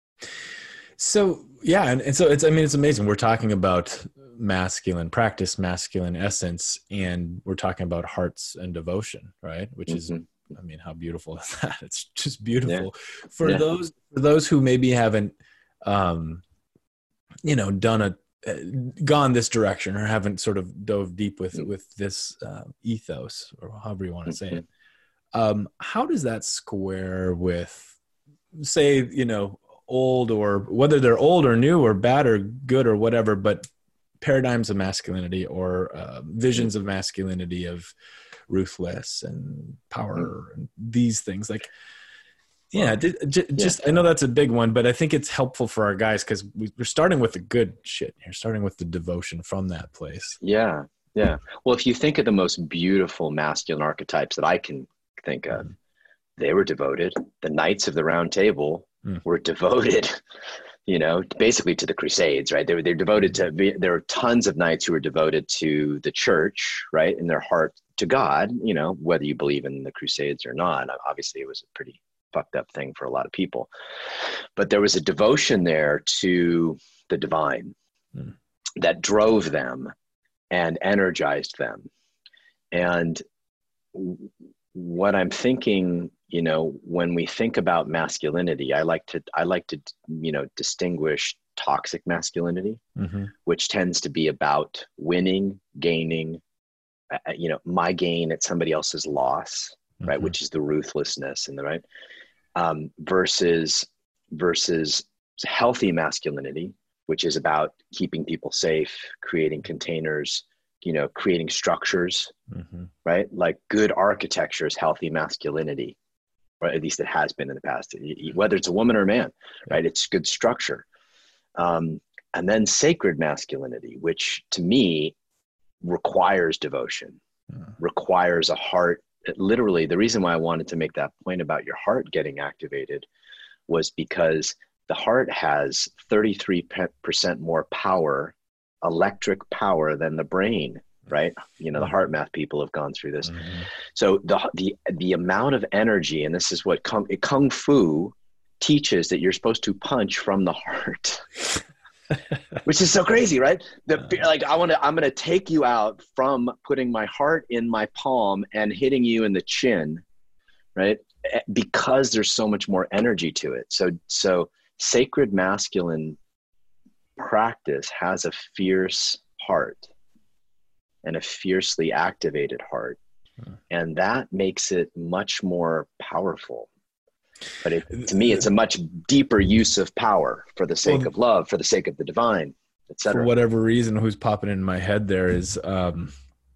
So, yeah. And, and so it's, I mean, it's amazing. We're talking about masculine practice, masculine essence, and we're talking about hearts and devotion, right? Which mm-hmm. is, I mean, how beautiful is that? It's just beautiful yeah. for yeah. those, for those who maybe haven't, um, you know, done a, uh, gone this direction, or haven't sort of dove deep with, mm-hmm. with this uh, ethos, or however you want to say mm-hmm. it. Um, how does that square with, say, you know, old, or whether they're old or new or bad or good or whatever, but paradigms of masculinity, or uh, visions of masculinity, of ruthless and power mm. and these things, like, yeah, well, j- j- just, yeah. I know that's a big one, but I think it's helpful for our guys, because we, we're starting with the good shit here, starting with the devotion from that place. Yeah. Yeah. Well, if you think of the most beautiful masculine archetypes that I can think of, mm. they were devoted. The Knights of the Round Table mm. were devoted, you know, basically to the Crusades, right? They were, they're devoted to, there are tons of knights who are devoted to the church, right? In their heart to God, you know, whether you believe in the Crusades or not. Obviously it was a pretty fucked up thing for a lot of people, but there was a devotion there to the divine mm. that drove them and energized them. And what I'm thinking, you know, when we think about masculinity, I like to, I like to, you know, distinguish toxic masculinity, mm-hmm. which tends to be about winning, gaining, uh, you know, my gain at somebody else's loss. right? Mm-hmm. Which is the ruthlessness and the right, um, versus, versus healthy masculinity, which is about keeping people safe, creating containers, you know, creating structures, Mm-hmm. right? Like good architecture is healthy masculinity, or at least it has been in the past, whether it's a woman or a man, right? It's good structure. Um, and then sacred masculinity, which to me requires devotion, Mm-hmm. requires a heart. Literally, the reason why I wanted to make that point about your heart getting activated was because the heart has thirty-three percent more power, electric power, than the brain, right? You know, the heart math people have gone through this. Mm-hmm. So the, the, the amount of energy, and this is what Kung, Kung Fu teaches, that you're supposed to punch from the heart, which is so crazy, right? The, like, I want to, I'm going to take you out from putting my heart in my palm and hitting you in the chin, right? Because there's so much more energy to it. So, so sacred masculine practice has a fierce heart and a fiercely activated heart. Hmm. And that makes it much more powerful. But it, to me, it's a much deeper use of power for the sake well, of love, for the sake of the divine, et cetera. For whatever reason, who's popping in my head there is, um,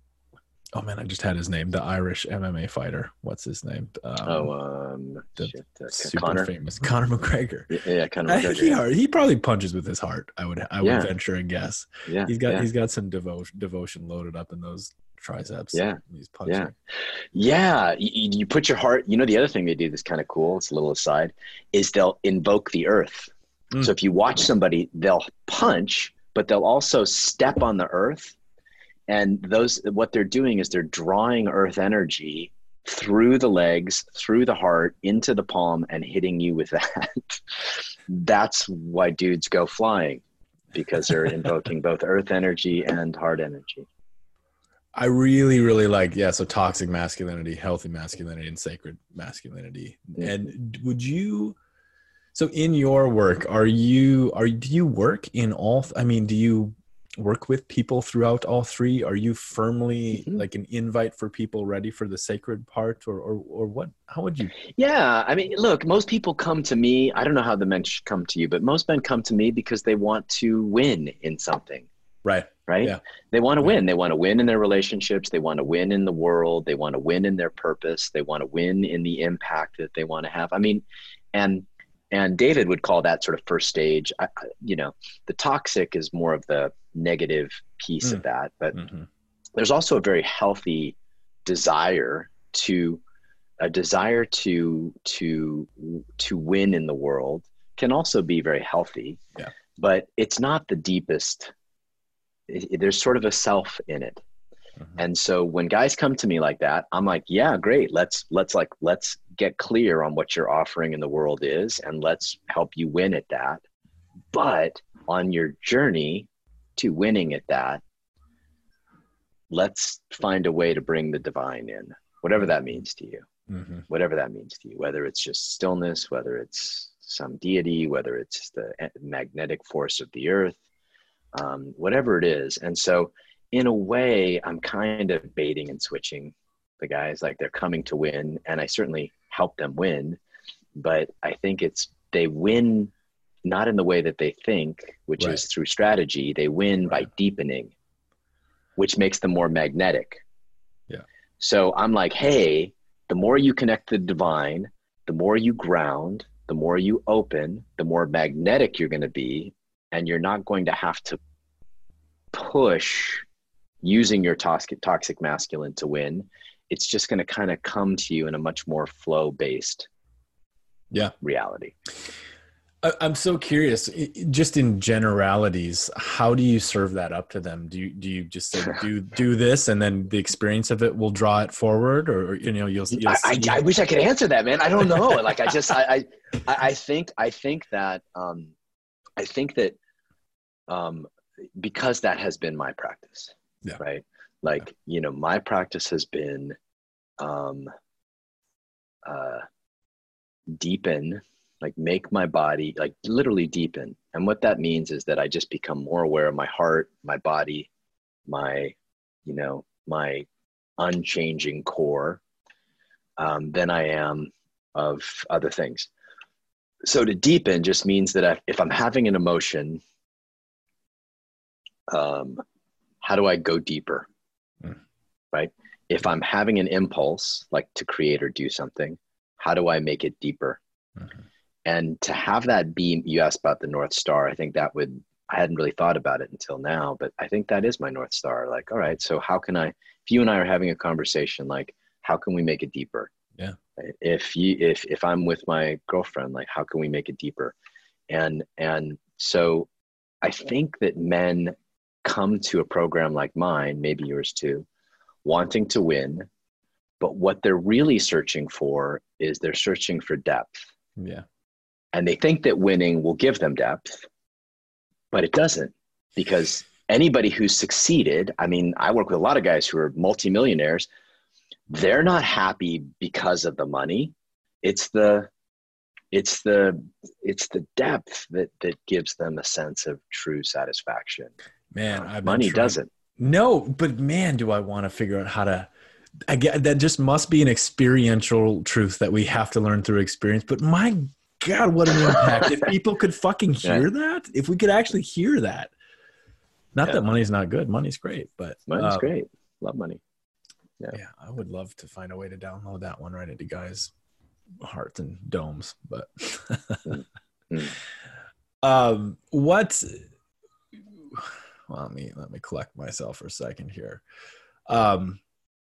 oh man, I just had his name, the Irish M M A fighter. What's his name? Um, oh, um, the shit, uh, super Conor? famous Conor McGregor. Yeah, yeah Conor McGregor. He, yeah. he probably punches with his heart. I would, I would yeah. venture and guess. Yeah, he's got, yeah. he's got some devotion, devotion loaded up in those triceps. Yeah, he's punching. Yeah, yeah. You, you put your heart. You know, the other thing they do that's kind of cool. It's a little aside. Is they'll invoke the earth. Mm. So if you watch somebody, they'll punch, but they'll also step on the earth. And those, what they're doing is they're drawing earth energy through the legs, through the heart, into the palm, and hitting you with that. That's why dudes go flying, because they're invoking both earth energy and heart energy. I really, really like, yeah, so toxic masculinity, healthy masculinity, and sacred masculinity. Mm-hmm. And would you, so in your work, are you, are do you work in all, I mean, do you work with people throughout all three? Are you firmly mm-hmm. like an invite for people ready for the sacred part, or, or, or what, how would you? Yeah. I mean, look, most people come to me. I don't know how the men come to you, but most men come to me because they want to win in something. Right. Right. Yeah. They want to win. They want to win in their relationships. They want to win in the world. They want to win in their purpose. They want to win in the impact that they want to have. I mean, and, and David would call that sort of first stage. I, you know, the toxic is more of the negative piece mm. of that, but mm-hmm. there's also a very healthy desire to, a desire to, to, to win in the world can also be very healthy, yeah. but it's not the deepest. There's sort of a self in it. Mm-hmm. And so when guys come to me like that, I'm like, yeah, great. Let's, let's like, let's get clear on what your offering in the world is, and let's help you win at that. But on your journey to winning at that, let's find a way to bring the divine in, whatever that means to you, mm-hmm. whatever that means to you, whether it's just stillness, whether it's some deity, whether it's the magnetic force of the earth, um, whatever it is. And so in a way, I'm kind of baiting and switching the guys, like they're coming to win, and I certainly help them win, but I think it's, they win not in the way that they think, which right. is through strategy. They win right. by deepening, which makes them more magnetic. Yeah. So I'm like, hey, the more you connect to the divine, the more you ground, the more you open, the more magnetic you're going to be. And you're not going to have to push using your toxic, toxic masculine to win. It's just going to kind of come to you in a much more flow-based yeah. reality. I, I'm so curious, just in generalities, how do you serve that up to them? Do you, do you just say, do, do this, and then the experience of it will draw it forward? Or, you know, you'll, you'll I, I, I wish I could answer that, man. I don't know. Like, I just, I, I, I think, I think that, um, I think that um, because that has been my practice, yeah. right? Like, yeah. you know, my practice has been um, uh, deepen, like make my body, like literally deepen. And what that means is that I just become more aware of my heart, my body, my, you know, my unchanging core. um, than I am of other things. So to deepen just means that I, if I'm having an emotion, um, how do I go deeper? Mm. Right? If I'm having an impulse, like to create or do something, how do I make it deeper? Mm-hmm. And to have that be, you asked about the North Star, I think that would, I hadn't really thought about it until now, but I think that is my North Star. Like, all right, so how can I, if you and I are having a conversation, like, how can we make it deeper? Yeah. If you, if, if I'm with my girlfriend, like, how can we make it deeper? And, and so I think that men come to a program like mine, maybe yours too, wanting to win, but what they're really searching for is they're searching for depth. Yeah. And they think that winning will give them depth, but it doesn't, because anybody who's succeeded, I mean, I work with a lot of guys who are multimillionaires. They're not happy because of the money. It's the, it's the, it's the depth that, that gives them a sense of true satisfaction. Man, I've money trying, doesn't. No, but man, do I want to figure out how to, I get that just must be an experiential truth that we have to learn through experience, but my God, what an impact. If people could fucking hear yeah. that, if we could actually hear that, not yeah. that money's not good. Money's great, but money's um, great. Love money. Yeah. yeah. I would love to find a way to download that one right into guys' hearts and domes, but mm-hmm. um, what, well, let me, let me collect myself for a second here. Um,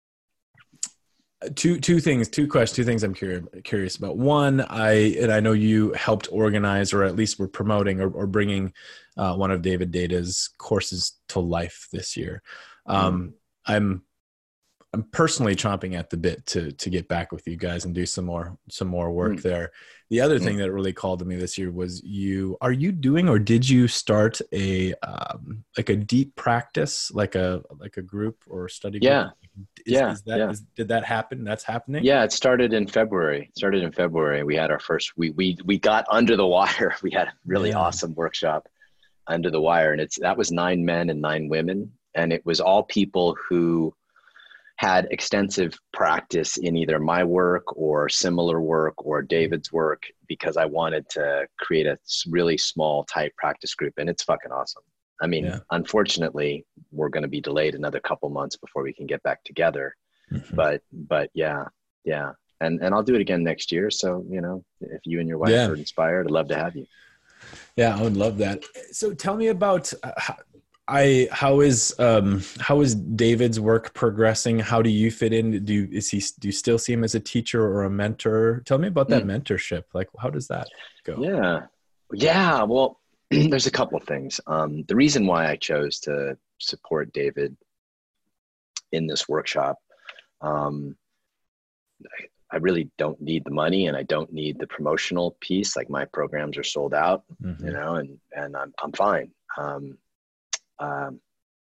Two two things, two questions, two things I'm curious curious about. One, I and I know you helped organize, or at least were promoting or, or bringing uh, one of David Deida's courses to life this year. Um, mm. I'm I'm personally chomping at the bit to to get back with you guys and do some more some more work mm. there. The other mm. thing that really called to me this year was you. Are you doing, or did you start a um, like a deep practice, like a like a group or study group? Yeah. Is, yeah, is that, yeah. Is, did that happen? That's happening? Yeah, it started in February. It started in February. We had our first, we we we got under the wire. We had a really yeah. awesome workshop under the wire. And it's that was nine men and nine women. And it was all people who had extensive practice in either my work or similar work or David's work, because I wanted to create a really small, tight practice group. And it's fucking awesome. I mean, yeah. unfortunately, we're going to be delayed another couple months before we can get back together. Mm-hmm. But, but yeah, yeah. And, and I'll do it again next year. So, you know, if you and your wife yeah. are inspired, I'd love to have you. Yeah, I would love that. So tell me about, uh, how, I, how is, um, how is David's work progressing? How do you fit in? Do you, is he, do you still see him as a teacher or a mentor? Tell me about that mm. mentorship. Like, how does that go? Yeah. Yeah. Well, there's a couple of things. Um, the reason why I chose to support David in this workshop, um, I, I really don't need the money and I don't need the promotional piece. Like my programs are sold out, mm-hmm. you know, and, and I'm, I'm fine. Um, um,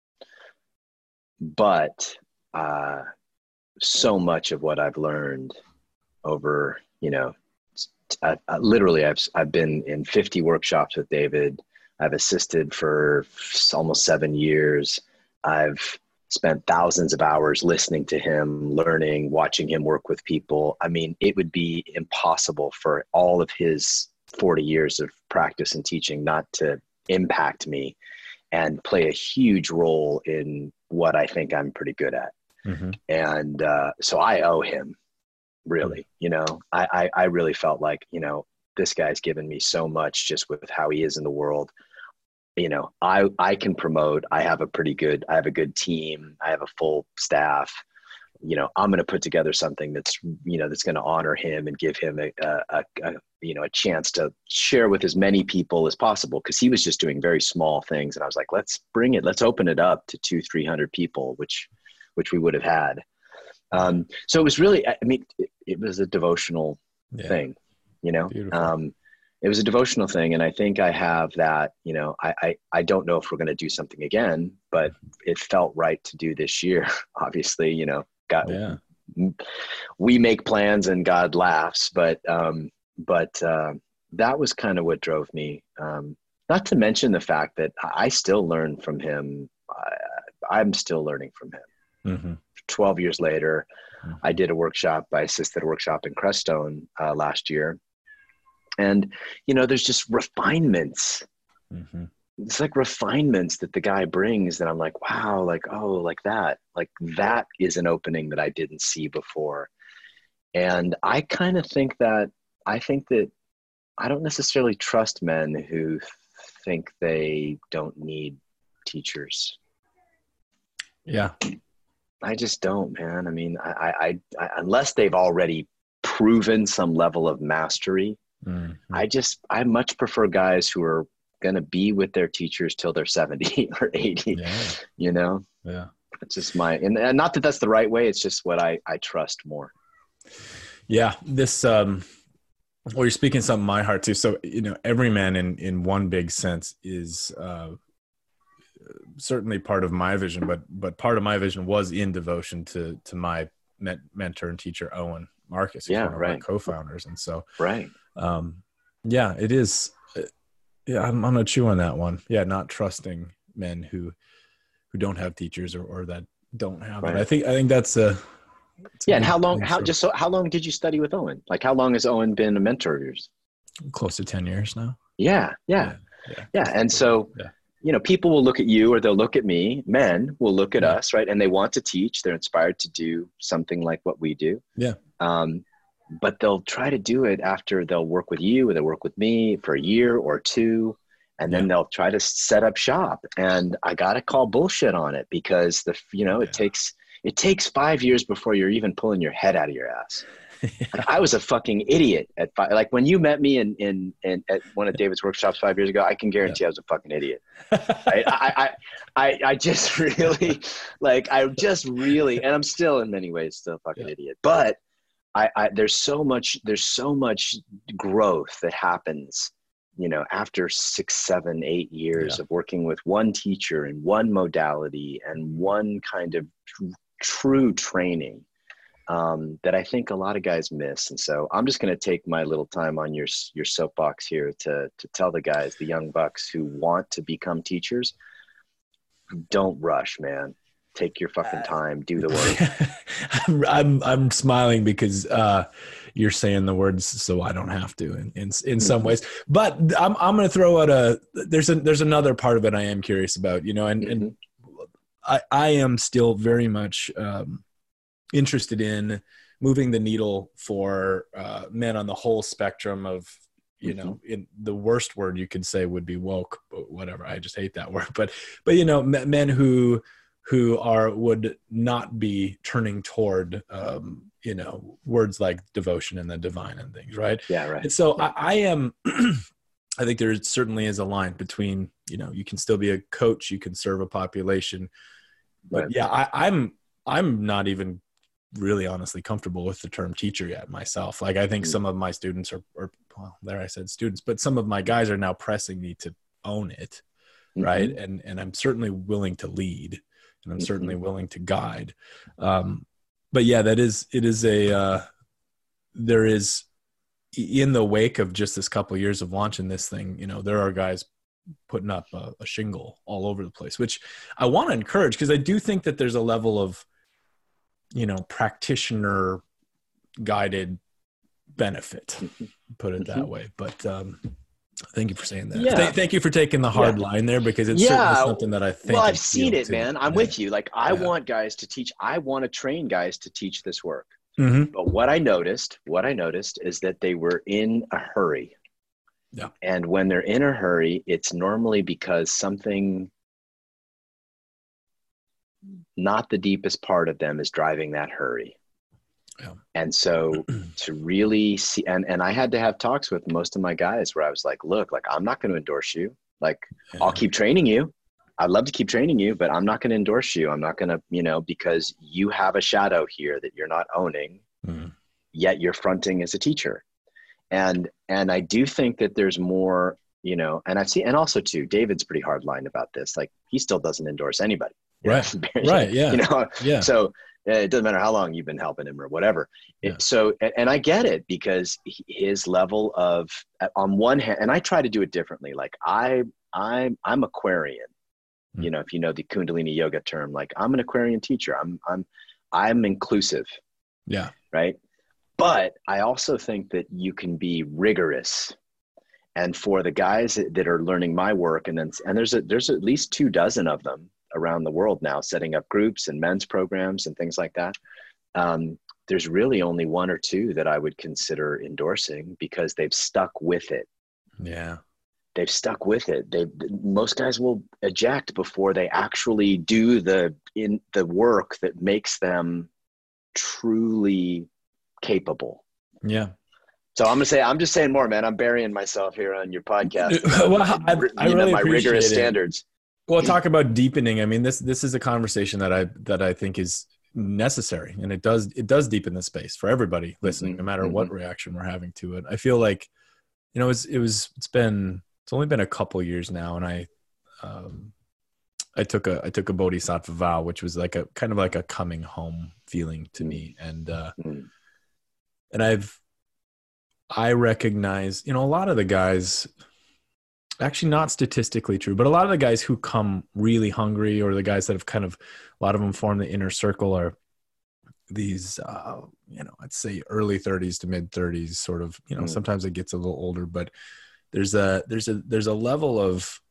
but uh, so much of what I've learned over, you know, I, I, literally I've, I've been in fifty workshops with David. I've assisted for almost seven years. I've spent thousands of hours listening to him, learning, watching him work with people. I mean, it would be impossible for all of his forty years of practice and teaching not to impact me and play a huge role in what I think I'm pretty good at. Mm-hmm. And uh, so I owe him. Really, you know, I, I, I really felt like, you know, this guy's given me so much just with how he is in the world. You know, I, I can promote, I have a pretty good, I have a good team. I have a full staff. You know, I'm going to put together something that's, you know, that's going to honor him and give him a, a, a, you know, a chance to share with as many people as possible. Cause he was just doing very small things. And I was like, let's bring it, let's open it up to two, three hundred people, which, which we would have had. Um, so it was really, I mean, it, it was a devotional yeah. thing, you know, um, it was a devotional thing. And I think I have that, you know, I, I, I don't know if we're going to do something again, but it felt right to do this year. Obviously, you know, God, yeah. we make plans and God laughs, but, um, but, uh, that was kind of what drove me. Um, not to mention the fact that I still learn from him. I, I'm still learning from him. Mm-hmm. twelve years later, Mm-hmm. I did a workshop. I assisted a workshop in Crestone uh, last year. And, you know, there's just refinements. Mm-hmm. It's like refinements that the guy brings that I'm like, wow, like, oh, like that. Like that is an opening that I didn't see before. And I kind of think that, I think that I don't necessarily trust men who think they don't need teachers. Yeah. I just don't, man. I mean, I, I, I unless they've already proven some level of mastery, mm-hmm. I just, I much prefer guys who are going to be with their teachers till they're seventy or eighty, Yeah. you know? Yeah. It's just my, and, and not that that's the right way. It's just what I, I trust more. Yeah. This, um, well, you're speaking something in my heart too. So, you know, every man in, in one big sense is, uh, certainly part of my vision, but, but part of my vision was in devotion to, to my met, mentor and teacher, Owen Marcus, who's Yeah, one of right. our co-founders. And so, right. um, yeah, it is. Yeah. I'm, I'm going to chew on that one. Yeah. Not trusting men who, who don't have teachers or, or that don't have Right. it. I think, I think that's a, yeah. And how long, how, just so, how long did you study with Owen? Like, how long has Owen been a mentor of yours? Close to ten years now. Yeah. Yeah. Yeah. Yeah. yeah. And so, yeah. you know, people will look at you or they'll look at me, men will look at yeah. us, right? And they want to teach, they're inspired to do something like what we do. Yeah. Um, but they'll try to do it after they'll work with you or they'll work with me for a year or two. And then yeah. they'll try to set up shop. And I got to call bullshit on it because the, you know, it yeah. takes, it takes five years before you're even pulling your head out of your ass. yeah. Like, I was a fucking idiot at five. Like when you met me in, in, in at one of David's workshops five years ago, I can guarantee yeah. I was a fucking idiot. I, I, I, I just really like, I just really, and I'm still in many ways still a fucking yeah. idiot, but I, I, there's so much, there's so much growth that happens, you know, after six, seven, eight years yeah. of working with one teacher and one modality and one kind of tr- true training. Um, that I think a lot of guys miss. And so I'm just going to take my little time on your, your soapbox here to, to tell the guys, the young bucks who want to become teachers, don't rush, man. Take your fucking time, do the work. I'm, I'm, I'm smiling because, uh, you're saying the words so I don't have to in, in, in some ways, but I'm, I'm going to throw out a, there's a, there's another part of it I am curious about, you know, and, mm-hmm. and I, I am still very much, um, interested in moving the needle for uh, men on the whole spectrum of, you mm-hmm. know, in the worst word you could say would be woke, but whatever. I just hate that word. But, but you know, men who who are would not be turning toward, um, you know, words like devotion and the divine and things, right? Yeah, right. And so yeah. I, I am. I think there certainly is a line between, you know, you can still be a coach, you can serve a population, but right. yeah, I, I'm I'm not even really honestly comfortable with the term teacher yet myself. Like I think mm-hmm. some of my students are, or well, there I said students, but some of my guys are now pressing me to own it. Mm-hmm. Right. And, and I'm certainly willing to lead and I'm mm-hmm. certainly willing to guide. Um, but yeah, that is, it is a, uh, there is in the wake of just this couple of years of launching this thing, you know, there are guys putting up a, a shingle all over the place, which I want to encourage because I do think that there's a level of, you know, practitioner guided benefit, put it that way. But um, thank you for saying that. Yeah. Th- thank you for taking the hard yeah. line there because it's yeah. certainly something that I think. Well, I've seen it, man. I'm yeah. with you. Like I yeah. want guys to teach. I want to train guys to teach this work. Mm-hmm. But what I noticed, what I noticed is that they were in a hurry. Yeah. And when they're in a hurry, it's normally because something not the deepest part of them is driving that hurry. Yeah. And so to really see, and, and I had to have talks with most of my guys where I was like, look, like, I'm not going to endorse you. Like, yeah. I'll keep training you. I'd love to keep training you, but I'm not going to endorse you. I'm not going to, you know, because you have a shadow here that you're not owning, mm. yet you're fronting as a teacher. And, and I do think that there's more, you know, and I've seen, and also too, David's pretty hardline about this. Like he still doesn't endorse anybody. Right. right. Yeah. You know, yeah. So uh, it doesn't matter how long you've been helping him or whatever. Yeah. It, so, and, and I get it because his level of, on one hand, and I try to do it differently. Like I, I'm, I'm Aquarian. Mm. You know, if you know the Kundalini yoga term, like I'm an Aquarian teacher, I'm, I'm, I'm inclusive. Yeah. Right. But I also think that you can be rigorous. And for the guys that are learning my work, and then, and there's a, there's at least two dozen of them around the world now, setting up groups and men's programs and things like that. Um, there's really only one or two that I would consider endorsing because they've stuck with it. Yeah. They've stuck with it. They, most guys will eject before they actually do the, in the work that makes them truly capable. Yeah. So I'm gonna say, I'm just saying more, man. I'm burying myself here on your podcast. Well, my, I, I you really know, my appreciate rigorous it. standards. Well, talk about deepening. I mean, this this is a conversation that I that I think is necessary, and it does it does deepen the space for everybody listening, Mm-hmm. no matter Mm-hmm. what reaction we're having to it. I feel like, you know, it's it was it's been it's only been a couple years now, and I um, I took a I took a bodhisattva vow, which was like a kind of like a coming home feeling to Mm-hmm. me, and uh, Mm-hmm. and I've I recognize, you know, a lot of the guys, actually not statistically true, but a lot of the guys who come really hungry, or the guys that have kind of, a lot of them form the inner circle, are these, uh, you know, I'd say early thirties to mid thirties, sort of, you know, Mm. sometimes it gets a little older, but there's a, there's a, there's a level of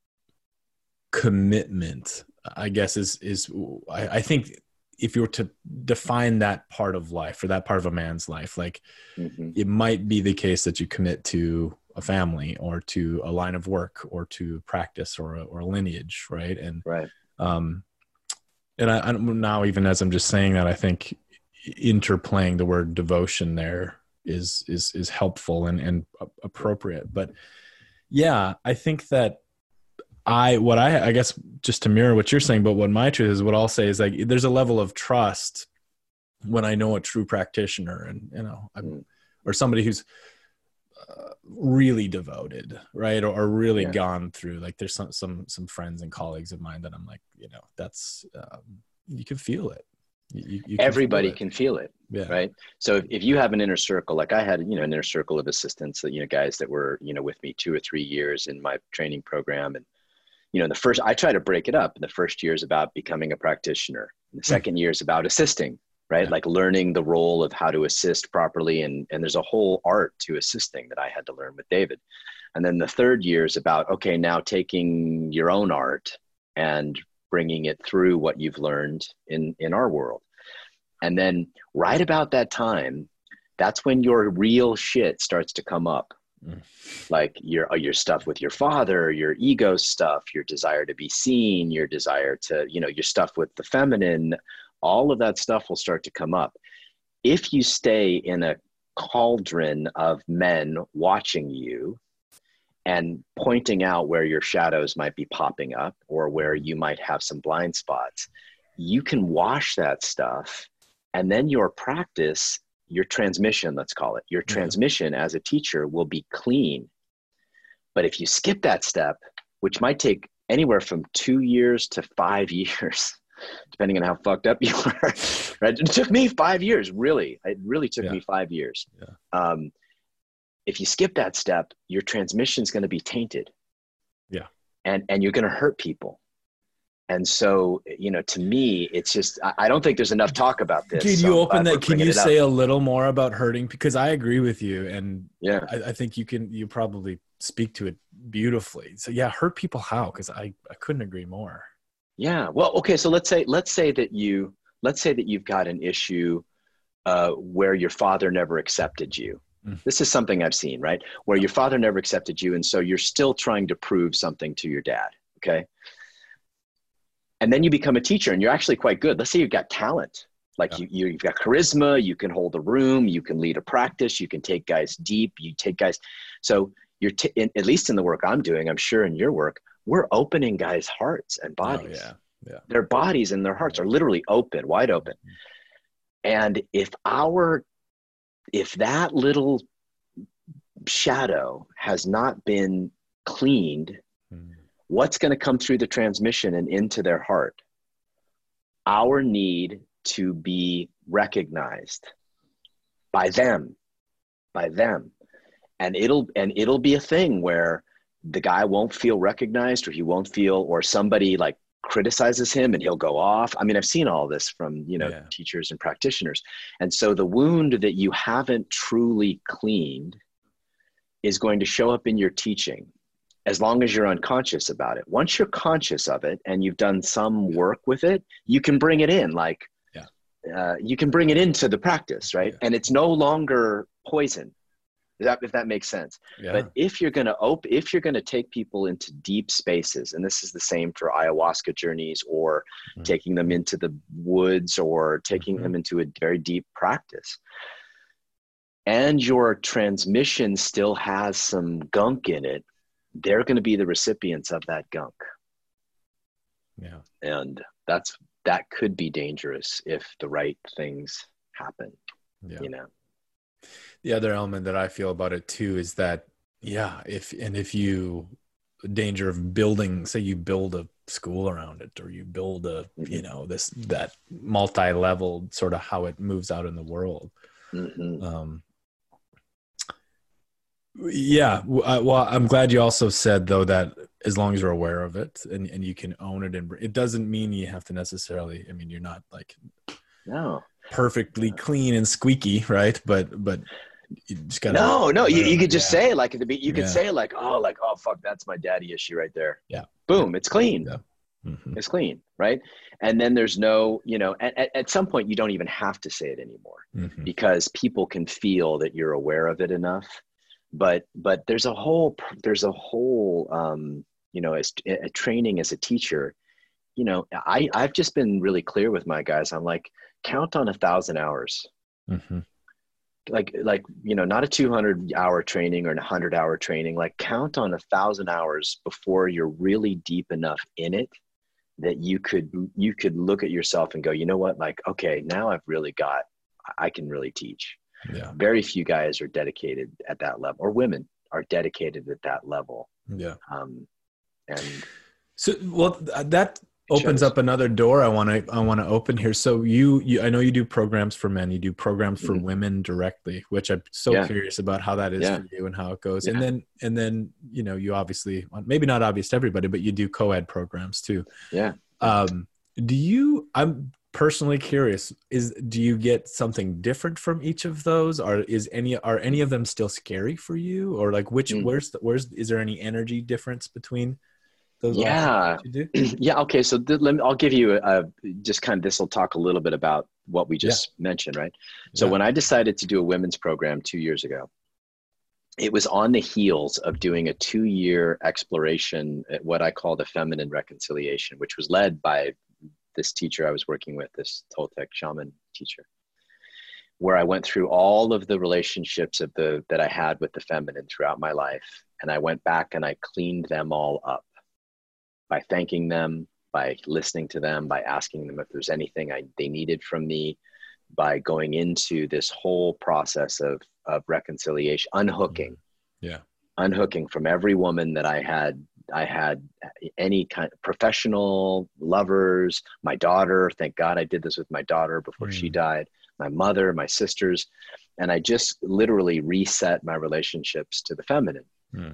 commitment, I guess is, is, I, I think if you were to define that part of life, or that part of a man's life, like Mm-hmm. it might be the case that you commit to a family, or to a line of work, or to practice, or a, or a lineage. Right. And, Right. um, and I, I now, even as I'm just saying that, I think interplaying the word devotion there is, is, is helpful and, and appropriate. But yeah, I think that I, what I, I guess just to mirror what you're saying, but what my truth is, what I'll say is, like, there's a level of trust when I know a true practitioner, and, you know, I'm, Mm. or somebody who's uh, really devoted, right. Or, or really Yeah. gone through, like, there's some, some, some friends and colleagues of mine that I'm like, you know, that's, um, you can feel it. You, you can Everybody feel it. can feel it. Yeah. Right. So if, if you have an inner circle, like I had, you know, an inner circle of assistants that, you know, guys that were, you know, with me two or three years in my training program. And, you know, the first, I try to break it up. The first year is about becoming a practitioner. And the second year is about assisting, right? Yeah. Like learning the role of how to assist properly. And, and there's a whole art to assisting that I had to learn with David. And then the third year is about, okay, now taking your own art and bringing it through what you've learned in, in our world. And then right about that time, that's when your real shit starts to come up. Mm. Like your, your stuff with your father, your ego stuff, your desire to be seen, your desire to, you know, your stuff with the feminine, all of that stuff will start to come up. If you stay in a cauldron of men watching you and pointing out where your shadows might be popping up, or where you might have some blind spots, you can wash that stuff. And then your practice, your transmission, let's call it, your transmission as a teacher will be clean. But if you skip that step, which might take anywhere from two years to five years, depending on how fucked up you are, right? It took me five years, really. It really took Yeah. me five years. Yeah. Um, if you skip that step, your transmission is going to be tainted. Yeah. And, and you're going to hurt people. And so, you know, to me, it's just, I don't think there's enough talk about this. Can so you I'm open glad we're that? Can bringing you it up. say a little more about hurting? Because I agree with you. And Yeah. I, I think you can, you probably speak to it beautifully. So yeah, hurt people how? Because I, I couldn't agree more. Yeah. Well, okay. So let's say, let's say that you, let's say that you've got an issue uh, where your father never accepted you. Mm. This is something I've seen, right? Where your father never accepted you. And so you're still trying to prove something to your dad. Okay. And then you become a teacher and you're actually quite good. Let's say you've got talent, like yeah. you, you've got charisma, you can hold a room, you can lead a practice, you can take guys deep, you take guys. So you're, t- in, at least in the work I'm doing, I'm sure in your work, we're opening guys' hearts and bodies. Oh, yeah. Yeah. Their bodies and their hearts are literally open, wide open. And if our, if that little shadow has not been cleaned, mm. what's going to come through the transmission and into their heart? Our need to be recognized by them, by them. And it'll, and it'll be a thing where the guy won't feel recognized, or he won't feel, or somebody like criticizes him and he'll go off. I mean, I've seen all this from, you know, yeah. teachers and practitioners. And so the wound that you haven't truly cleaned is going to show up in your teaching as long as you're unconscious about it. Once you're conscious of it and you've done some work with it, you can bring it in, like, yeah. uh, you can bring it into the practice, right? Yeah. And it's no longer poison. Is that, if that makes sense. Yeah. But if you're going to open, if you're going to take people into deep spaces, and this is the same for ayahuasca journeys, or mm-hmm. taking them into the woods, or taking mm-hmm. them into a very deep practice, and your transmission still has some gunk in it, they're going to be the recipients of that gunk. Yeah. And that's, that could be dangerous if the right things happen, yeah. you know? The other element that I feel about it too is that, yeah, if, and if you, danger of building, say you build a school around it, or you build a, mm-hmm. you know, this, that multi-level sort of how it moves out in the world. Mm-hmm. Um, yeah. Well, I'm glad you also said though, that as long as you're aware of it and, and you can own it, and it doesn't mean you have to necessarily, I mean, you're not like, no, perfectly clean and squeaky, right? But, but, you just gotta no, no, you, you could just yeah. say like at the you could yeah. say like, oh, like, oh, fuck, that's my daddy issue right there. Yeah. Boom. It's clean. Yeah. Mm-hmm. It's clean. Right. And then there's no, you know, at, at some point you don't even have to say it anymore mm-hmm. because people can feel that you're aware of it enough. But, but there's a whole, there's a whole, um, you know, as a training as a teacher, you know, I, I've just been really clear with my guys. I'm like, count on a thousand hours. Mm-hmm. Like, like, you know, not a two hundred hour training or a hundred hour training, like count on a thousand hours before you're really deep enough in it that you could, you could look at yourself and go, you know what, like, okay, now I've really got, I can really teach. Yeah. Very few guys are dedicated at that level, or women are dedicated at that level. Yeah. Um, and so, well, that opens up another door I want to I want to open here. So you, you I know you do programs for men, you do programs for mm-hmm. women directly, which I'm so yeah. curious about how that is yeah. for you and how it goes. Yeah. And then and then you know, you obviously, maybe not obvious to everybody, but you do co-ed programs too. Yeah. Um, do you? I'm personally curious. Is do you get something different from each of those? Or is any are any of them still scary for you? Or like which mm. where's the, where's is there any energy difference between? Those yeah. yeah. Okay. So th- let me, I'll give you a, a just kind of, this will talk a little bit about what we just yeah. mentioned, right? So yeah. when I decided to do a women's program two years ago, it was on the heels of doing a two year exploration at what I call the feminine reconciliation, which was led by this teacher I was working with, this Toltec shaman teacher, where I went through all of the relationships of the, that I had with the feminine throughout my life. And I went back and I cleaned them all up. By thanking them, by listening to them, by asking them if there's anything I, they needed from me, by going into this whole process of, of reconciliation, unhooking, yeah, unhooking from every woman that I had, I had any kind of professional lovers, my daughter, thank God I did this with my daughter before mm. she died, my mother, my sisters. And I just literally reset my relationships to the feminine. Mm.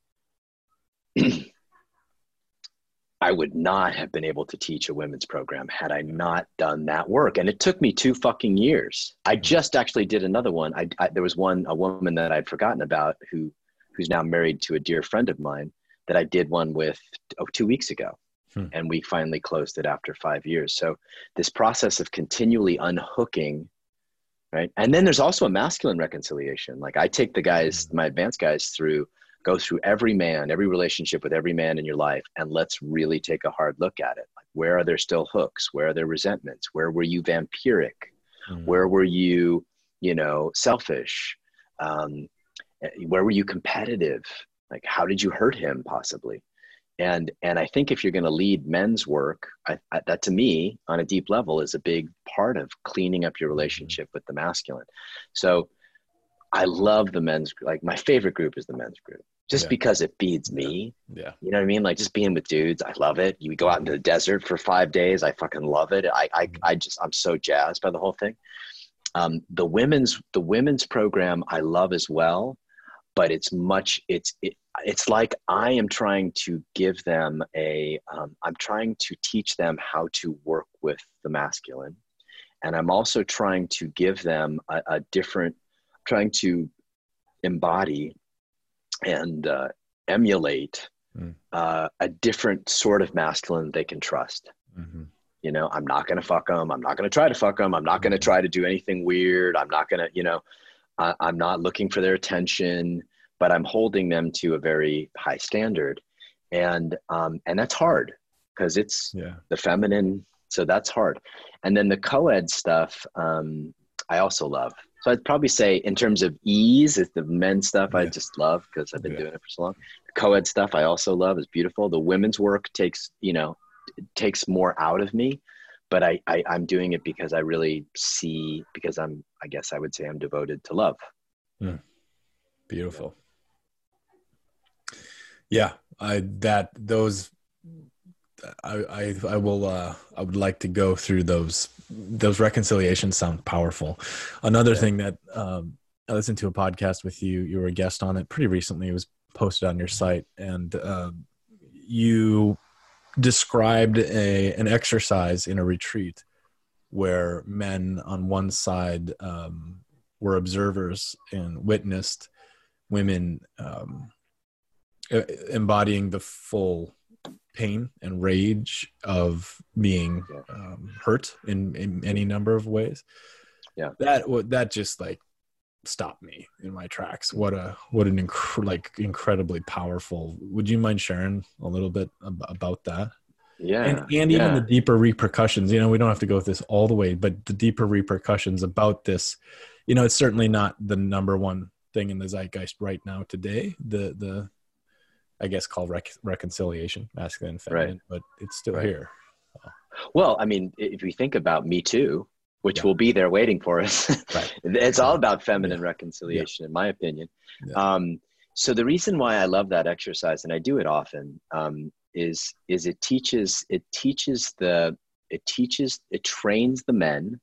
I would not have been able to teach a women's program had I not done that work. And it took me two fucking years. I just actually did another one. I, I there was one, a woman that I'd forgotten about who, who's now married to a dear friend of mine that I did one with oh, two weeks ago. Hmm. And we finally closed it after five years. So this process of continually unhooking, right? And then there's also a masculine reconciliation. Like I take the guys, my advanced guys through Go through every man, every relationship with every man in your life, and let's really take a hard look at it. Like, where are there still hooks? Where are there resentments? Where were you vampiric? Mm. Where were you, you know, selfish? Um, where were you competitive? Like, how did you hurt him possibly? And and I think if you're going to lead men's work, I, I, that to me, on a deep level, is a big part of cleaning up your relationship with the masculine. So I love the men's, like my favorite group is the men's group, just yeah. because it feeds me. Yeah. You know what I mean? Like just being with dudes, I love it. You go out into the desert for five days. I fucking love it. I, I, I just, I'm so jazzed by the whole thing. Um, the women's, the women's program I love as well, but it's much, it's, it, it's like I am trying to give them a, um, I'm trying to teach them how to work with the masculine. And I'm also trying to give them a, a different, trying to embody and uh, emulate mm. uh, a different sort of masculine they can trust. Mm-hmm. You know, I'm not going to fuck them. I'm not going to try to fuck them. I'm not going to mm-hmm. try to do anything weird. I'm not going to, you know, I, I'm not looking for their attention, but I'm holding them to a very high standard. And, um, and that's hard because it's yeah. the feminine. So that's hard. And then the co-ed stuff, um, I also love. So I'd probably say in terms of ease, it's the men's stuff yeah. I just love because I've been yeah. doing it for so long. The co-ed stuff I also love is beautiful. The women's work takes, you know, takes more out of me, but I, I, I'm doing it because I really see, because I'm, I guess I would say I'm devoted to love. Mm. Beautiful. Yeah. I, that, those, I, I, I will, uh, I would like to go through those, those reconciliations sound powerful. Another yeah. thing that, um, I listened to a podcast with you, you were a guest on it pretty recently. It was posted on your site, and, uh, you described a, an exercise in a retreat where men on one side, um, were observers and witnessed women, um, embodying the full pain and rage of being um, hurt in, in any number of ways. Yeah. That, that just like stopped me in my tracks. What a, what an inc- like incredibly powerful, would you mind sharing a little bit ab- about that? Yeah. And, and yeah. even the deeper repercussions, you know, we don't have to go with this all the way, but the deeper repercussions about this, you know, it's certainly not the number one thing in the zeitgeist right now today, the, the, I guess called rec- reconciliation, masculine and feminine, right. but it's still right. here. Oh. Well, I mean, if you think about Me Too, which yeah. will be there waiting for us, right. it's all about feminine yeah. reconciliation, yeah. in my opinion. Yeah. Um, so the reason why I love that exercise, and I do it often, um, is is it teaches it teaches the it teaches it trains the men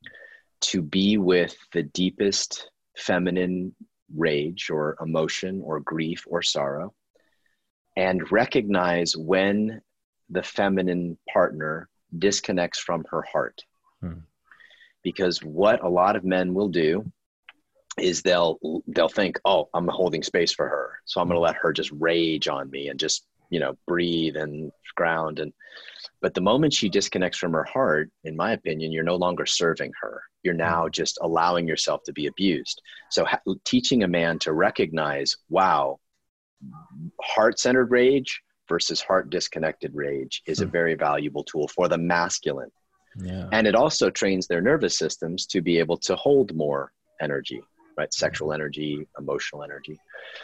to be with the deepest feminine rage or emotion or grief or sorrow, and recognize when the feminine partner disconnects from her heart. Hmm. Because what a lot of men will do is they'll they'll think, oh, I'm holding space for her, so I'm going to let her just rage on me and just, you know, breathe and ground. And but the moment she disconnects from her heart, in my opinion, you're no longer serving her. You're now just allowing yourself to be abused. So ha- teaching a man to recognize, wow, heart-centered rage versus heart-disconnected rage is a very valuable tool for the masculine. Yeah. And it also trains their nervous systems to be able to hold more energy, right? Sexual energy, emotional energy.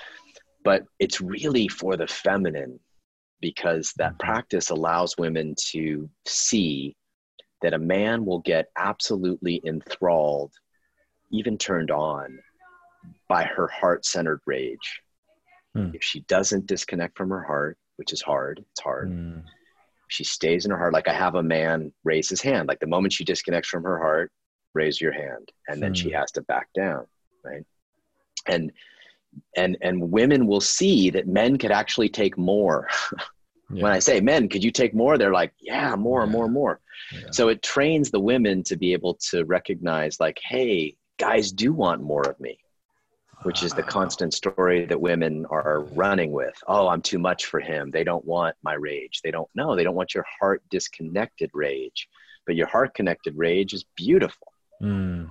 But it's really for the feminine, because that practice allows women to see that a man will get absolutely enthralled, even turned on, by her heart-centered rage. Hmm. If she doesn't disconnect from her heart, which is hard, it's hard. Hmm. She stays in her heart. Like I have a man raise his hand. Like the moment she disconnects from her heart, raise your hand. And then hmm. she has to back down, right? And and and women will see that men could actually take more. Yeah. When I say, men, could you take more? They're like, yeah, more and yeah. more and more. Yeah. So it trains the women to be able to recognize, like, hey, guys do want more of me, which is the constant story that women are running with. Oh, I'm too much for him. They don't want my rage. They don't know. They don't want your heart disconnected rage. But your heart connected rage is beautiful. Mm.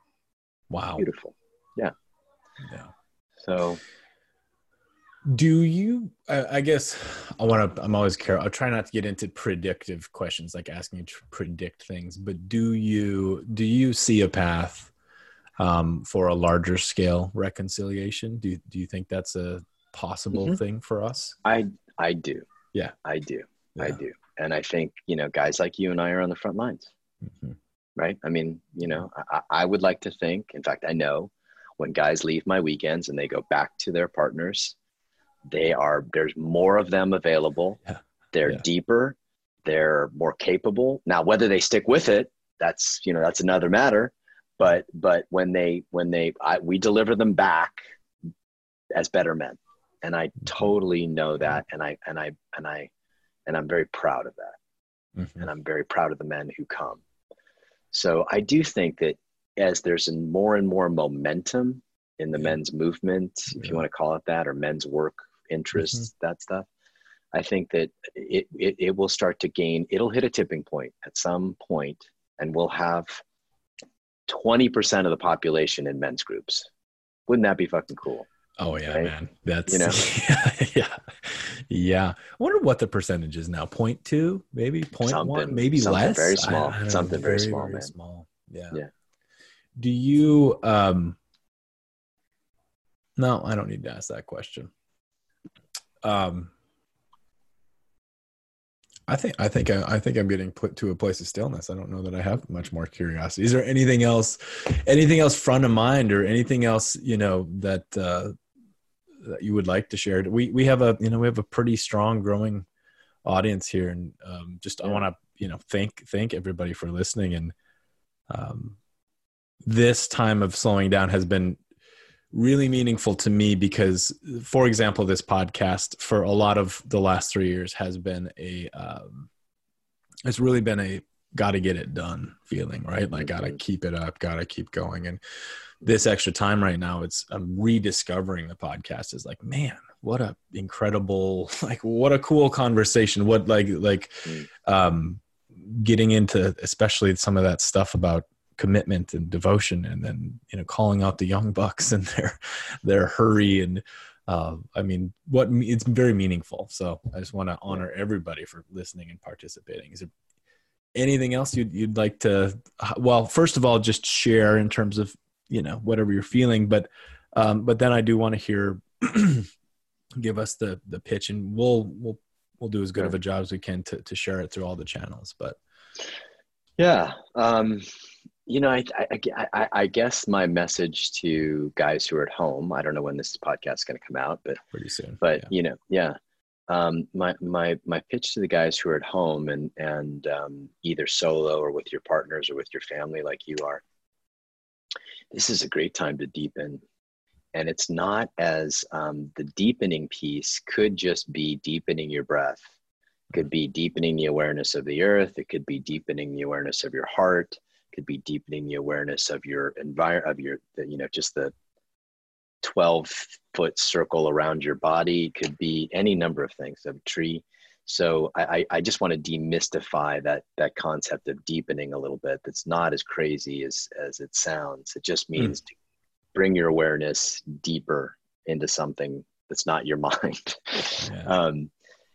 Wow. Beautiful. Yeah. Yeah. So do you, I, I guess I want to, I'm always careful. I'll try not to get into predictive questions, like asking you to predict things, but do you, do you see a path um, for a larger scale reconciliation? Do you, do you think that's a possible mm-hmm. thing for us? I, I do. Yeah, I do. Yeah. I do. And I think, you know, guys like you and I are on the front lines, mm-hmm. right? I mean, you know, I, I would like to think, in fact, I know when guys leave my weekends and they go back to their partners, they are, there's more of them available. Yeah. They're yeah. deeper. They're more capable. Now, whether they stick with it, that's, you know, that's another matter. But, but when they, when they, I, we deliver them back as better men. And I totally know that. And I, and I, and I, and I'm very proud of that. Mm-hmm. And I'm very proud of the men who come. So I do think that as there's more and more momentum in the yeah. men's movement, yeah. if you want to call it that, or men's work interests, mm-hmm. that stuff, I think that it, it, it will start to gain, it'll hit a tipping point at some point, and we'll have twenty percent of the population in men's groups. Wouldn't that be fucking cool? Oh yeah, right? Man. That's, you know, yeah, yeah, yeah. I wonder what the percentage is now. Point two, maybe point something, one, maybe something less. Very small. I, I something know, very, very small, very man. Small. Yeah. Yeah. Do you? Um. No, I don't need to ask that question. Um. I think I think I, I think I'm getting put to a place of stillness. I don't know that I have much more curiosity. Is there anything else, anything else front of mind, or anything else you know that uh, that you would like to share? We we have a you know we have a pretty strong growing audience here, and um, just yeah. I want to you know thank thank everybody for listening. And um, this time of slowing down has been really meaningful to me because, for example, this podcast for a lot of the last three years has been a, um, it's really been a gotta get it done feeling, right? Like gotta keep it up, gotta keep going. And this extra time right now, it's, I'm rediscovering the podcast is like, man, what a incredible, like what a cool conversation. What like, like, um, getting into especially some of that stuff about commitment and devotion, and then you know calling out the young bucks and their their hurry, and uh, I mean what it's very meaningful. So I just want to honor everybody for listening and participating. Is there anything else you'd you'd like to? Well, first of all, just share in terms of you know whatever you're feeling, but um, but then I do want to hear give us the the pitch, and we'll we'll we'll do as good of a job as we can to to share it through all the channels. But yeah. Um... You know, I, I, I, I guess my message to guys who are at home, I don't know when this podcast is going to come out, but pretty soon, but yeah. you know, yeah. Um, my, my, my pitch to the guys who are at home and, and um, either solo or with your partners or with your family, like you are, this is a great time to deepen. And it's not as um, the deepening piece could just be deepening your breath. It could be deepening the awareness of the earth. It could be deepening the awareness of your heart. Could be deepening the awareness of your environment, of your, you know, just the twelve foot circle around your body. Could be any number of things, of a tree. So I, I just want to demystify that, that concept of deepening a little bit. That's not as crazy as, as it sounds. It just means mm. to bring your awareness deeper into something that's not your mind. Yeah. Um,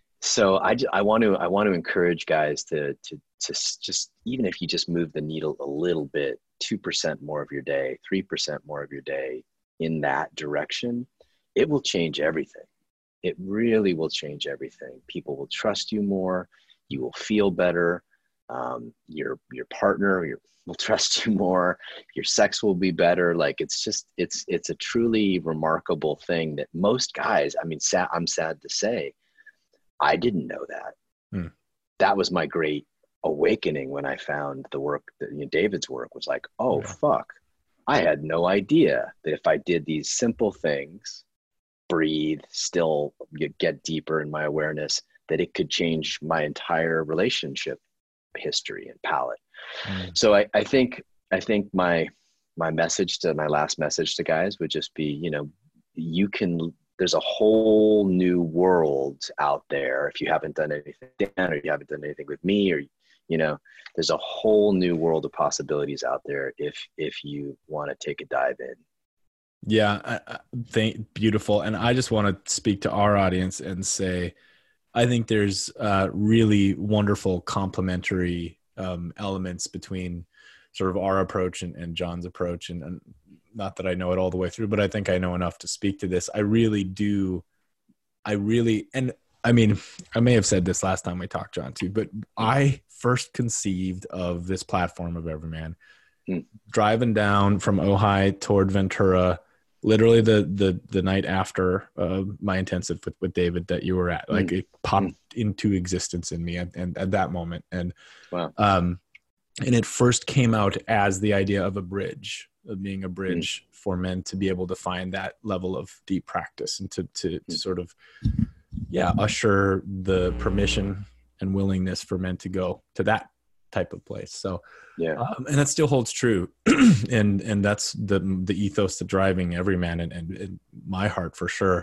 so I, I want to, I want to encourage guys to, to, to just, even if you just move the needle a little bit, two percent more of your day, three percent more of your day in that direction, it will change everything. It really will change everything. People will trust you more. You will feel better. Um, your, your partner your, will trust you more. Your sex will be better. Like it's just, it's, it's a truly remarkable thing that most guys, I mean, sad, I'm sad to say, I didn't know that. Hmm. That was my great awakening when I found the work that, you know, David's work was like, oh, yeah. fuck. I had no idea that if I did these simple things, breathe, still get deeper in my awareness, that it could change my entire relationship history and palette. Mm. So I, I think, I think my, my message to my last message to guys would just be, you know, you can, there's a whole new world out there. If you haven't done anything, or you haven't done anything with me, or, you know, there's a whole new world of possibilities out there if, if you want to take a dive in. Yeah. I, I think beautiful. And I just want to speak to our audience and say, I think there's uh, really wonderful complementary um, elements between sort of our approach and, and John's approach. And, and not that I know it all the way through, but I think I know enough to speak to this. I really do. I really, and I mean, I may have said this last time we talked, John, too, but I first conceived of this platform of Everyman mm. driving down from Ojai toward Ventura, literally the, the, the night after uh, my intensive with, with David that you were at, like mm. it popped mm. into existence in me and, and at that moment. And, wow. um, and it first came out as the idea of a bridge. of being a bridge mm. for men to be able to find that level of deep practice and to, to, mm. to sort of, yeah, usher the permission and willingness for men to go to that type of place. So, yeah. Um, and that still holds true. and, and that's the, the ethos to driving every man. And, and, and my heart for sure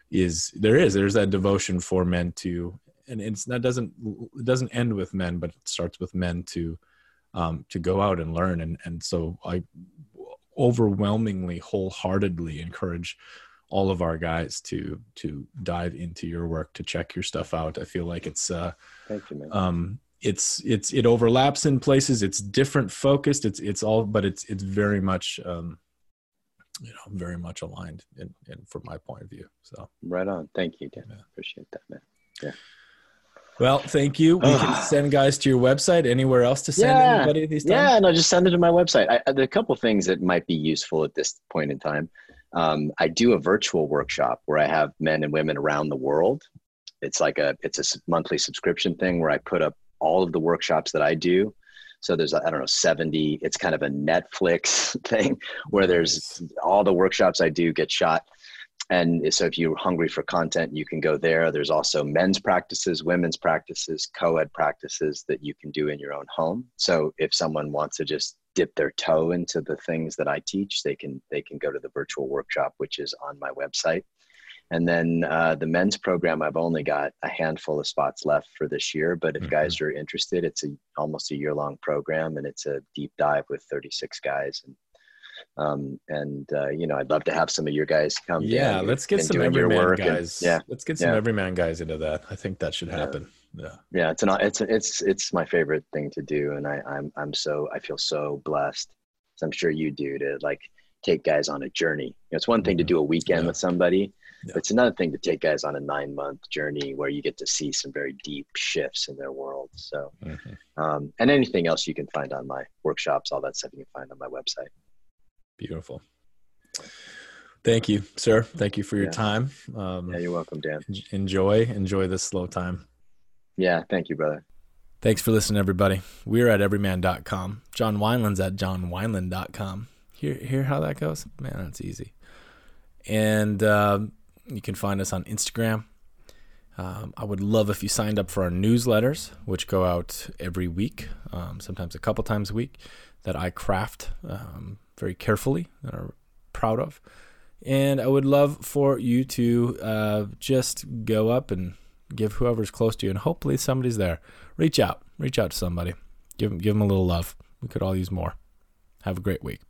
is there is, there's that devotion for men to, and it's that doesn't, it doesn't end with men, but it starts with men to, um, to go out and learn. And, and so I overwhelmingly, wholeheartedly encourage all of our guys to, to dive into your work, to check your stuff out. I feel like it's, uh, Thank you, man. um, it's, it's, it overlaps in places. It's different focused. It's, it's all, but it's, it's very much, um, you know, very much aligned in, in from my point of view. So right on. Thank you, Dan. Yeah. Appreciate that, man. Yeah. Well, thank you. We can send guys to your website. Anywhere else to send yeah. anybody these times? Yeah, no, just send it to my website. I, there are a couple of things that might be useful at this point in time. Um, I do a virtual workshop where I have men and women around the world. It's like a, it's a monthly subscription thing where I put up all of the workshops that I do. So there's, I don't know, seventy, it's kind of a Netflix thing where there's all the workshops I do get shot. And so if you're hungry for content, you can go there. There's also men's practices, women's practices, co-ed practices that you can do in your own home. So if someone wants to just dip their toe into the things that I teach, they can, they can go to the virtual workshop, which is on my website. And then uh, the men's program, I've only got a handful of spots left for this year, but if mm-hmm. guys are interested, it's a, almost a year long program, and it's a deep dive with thirty-six guys. And Um, and, uh, you know, I'd love to have some of your guys come. Yeah. down. Let's get some everyman guys. And, yeah. Let's get some yeah. everyman guys into that. I think that should happen. Yeah. Yeah. yeah it's an, it's, it's, it's my favorite thing to do. And I, I'm, I'm so, I feel so blessed, as I'm sure you do, to like take guys on a journey. You know, it's one thing to do a weekend yeah. with somebody. Yeah. It's another thing to take guys on a nine month journey where you get to see some very deep shifts in their world. So, mm-hmm. um, and anything else you can find on my workshops, all that stuff you can find on my website. Beautiful. Thank you, sir. Thank you for your yeah. time. Um, yeah, you're welcome, Dan. Enjoy, enjoy this slow time. Yeah. Thank you, brother. Thanks for listening, everybody. We're at everyman dot com. John Wineland's at john wineland dot com. Hear, hear how that goes? Man, that's easy. And um, you can find us on Instagram. Um, I would love if you signed up for our newsletters, which go out every week, um, sometimes a couple times a week, that I craft um, very carefully, that I'm proud of. And I would love for you to uh, just go up and give whoever's close to you, and hopefully somebody's there. Reach out. Reach out to somebody. Give them, give them a little love. We could all use more. Have a great week.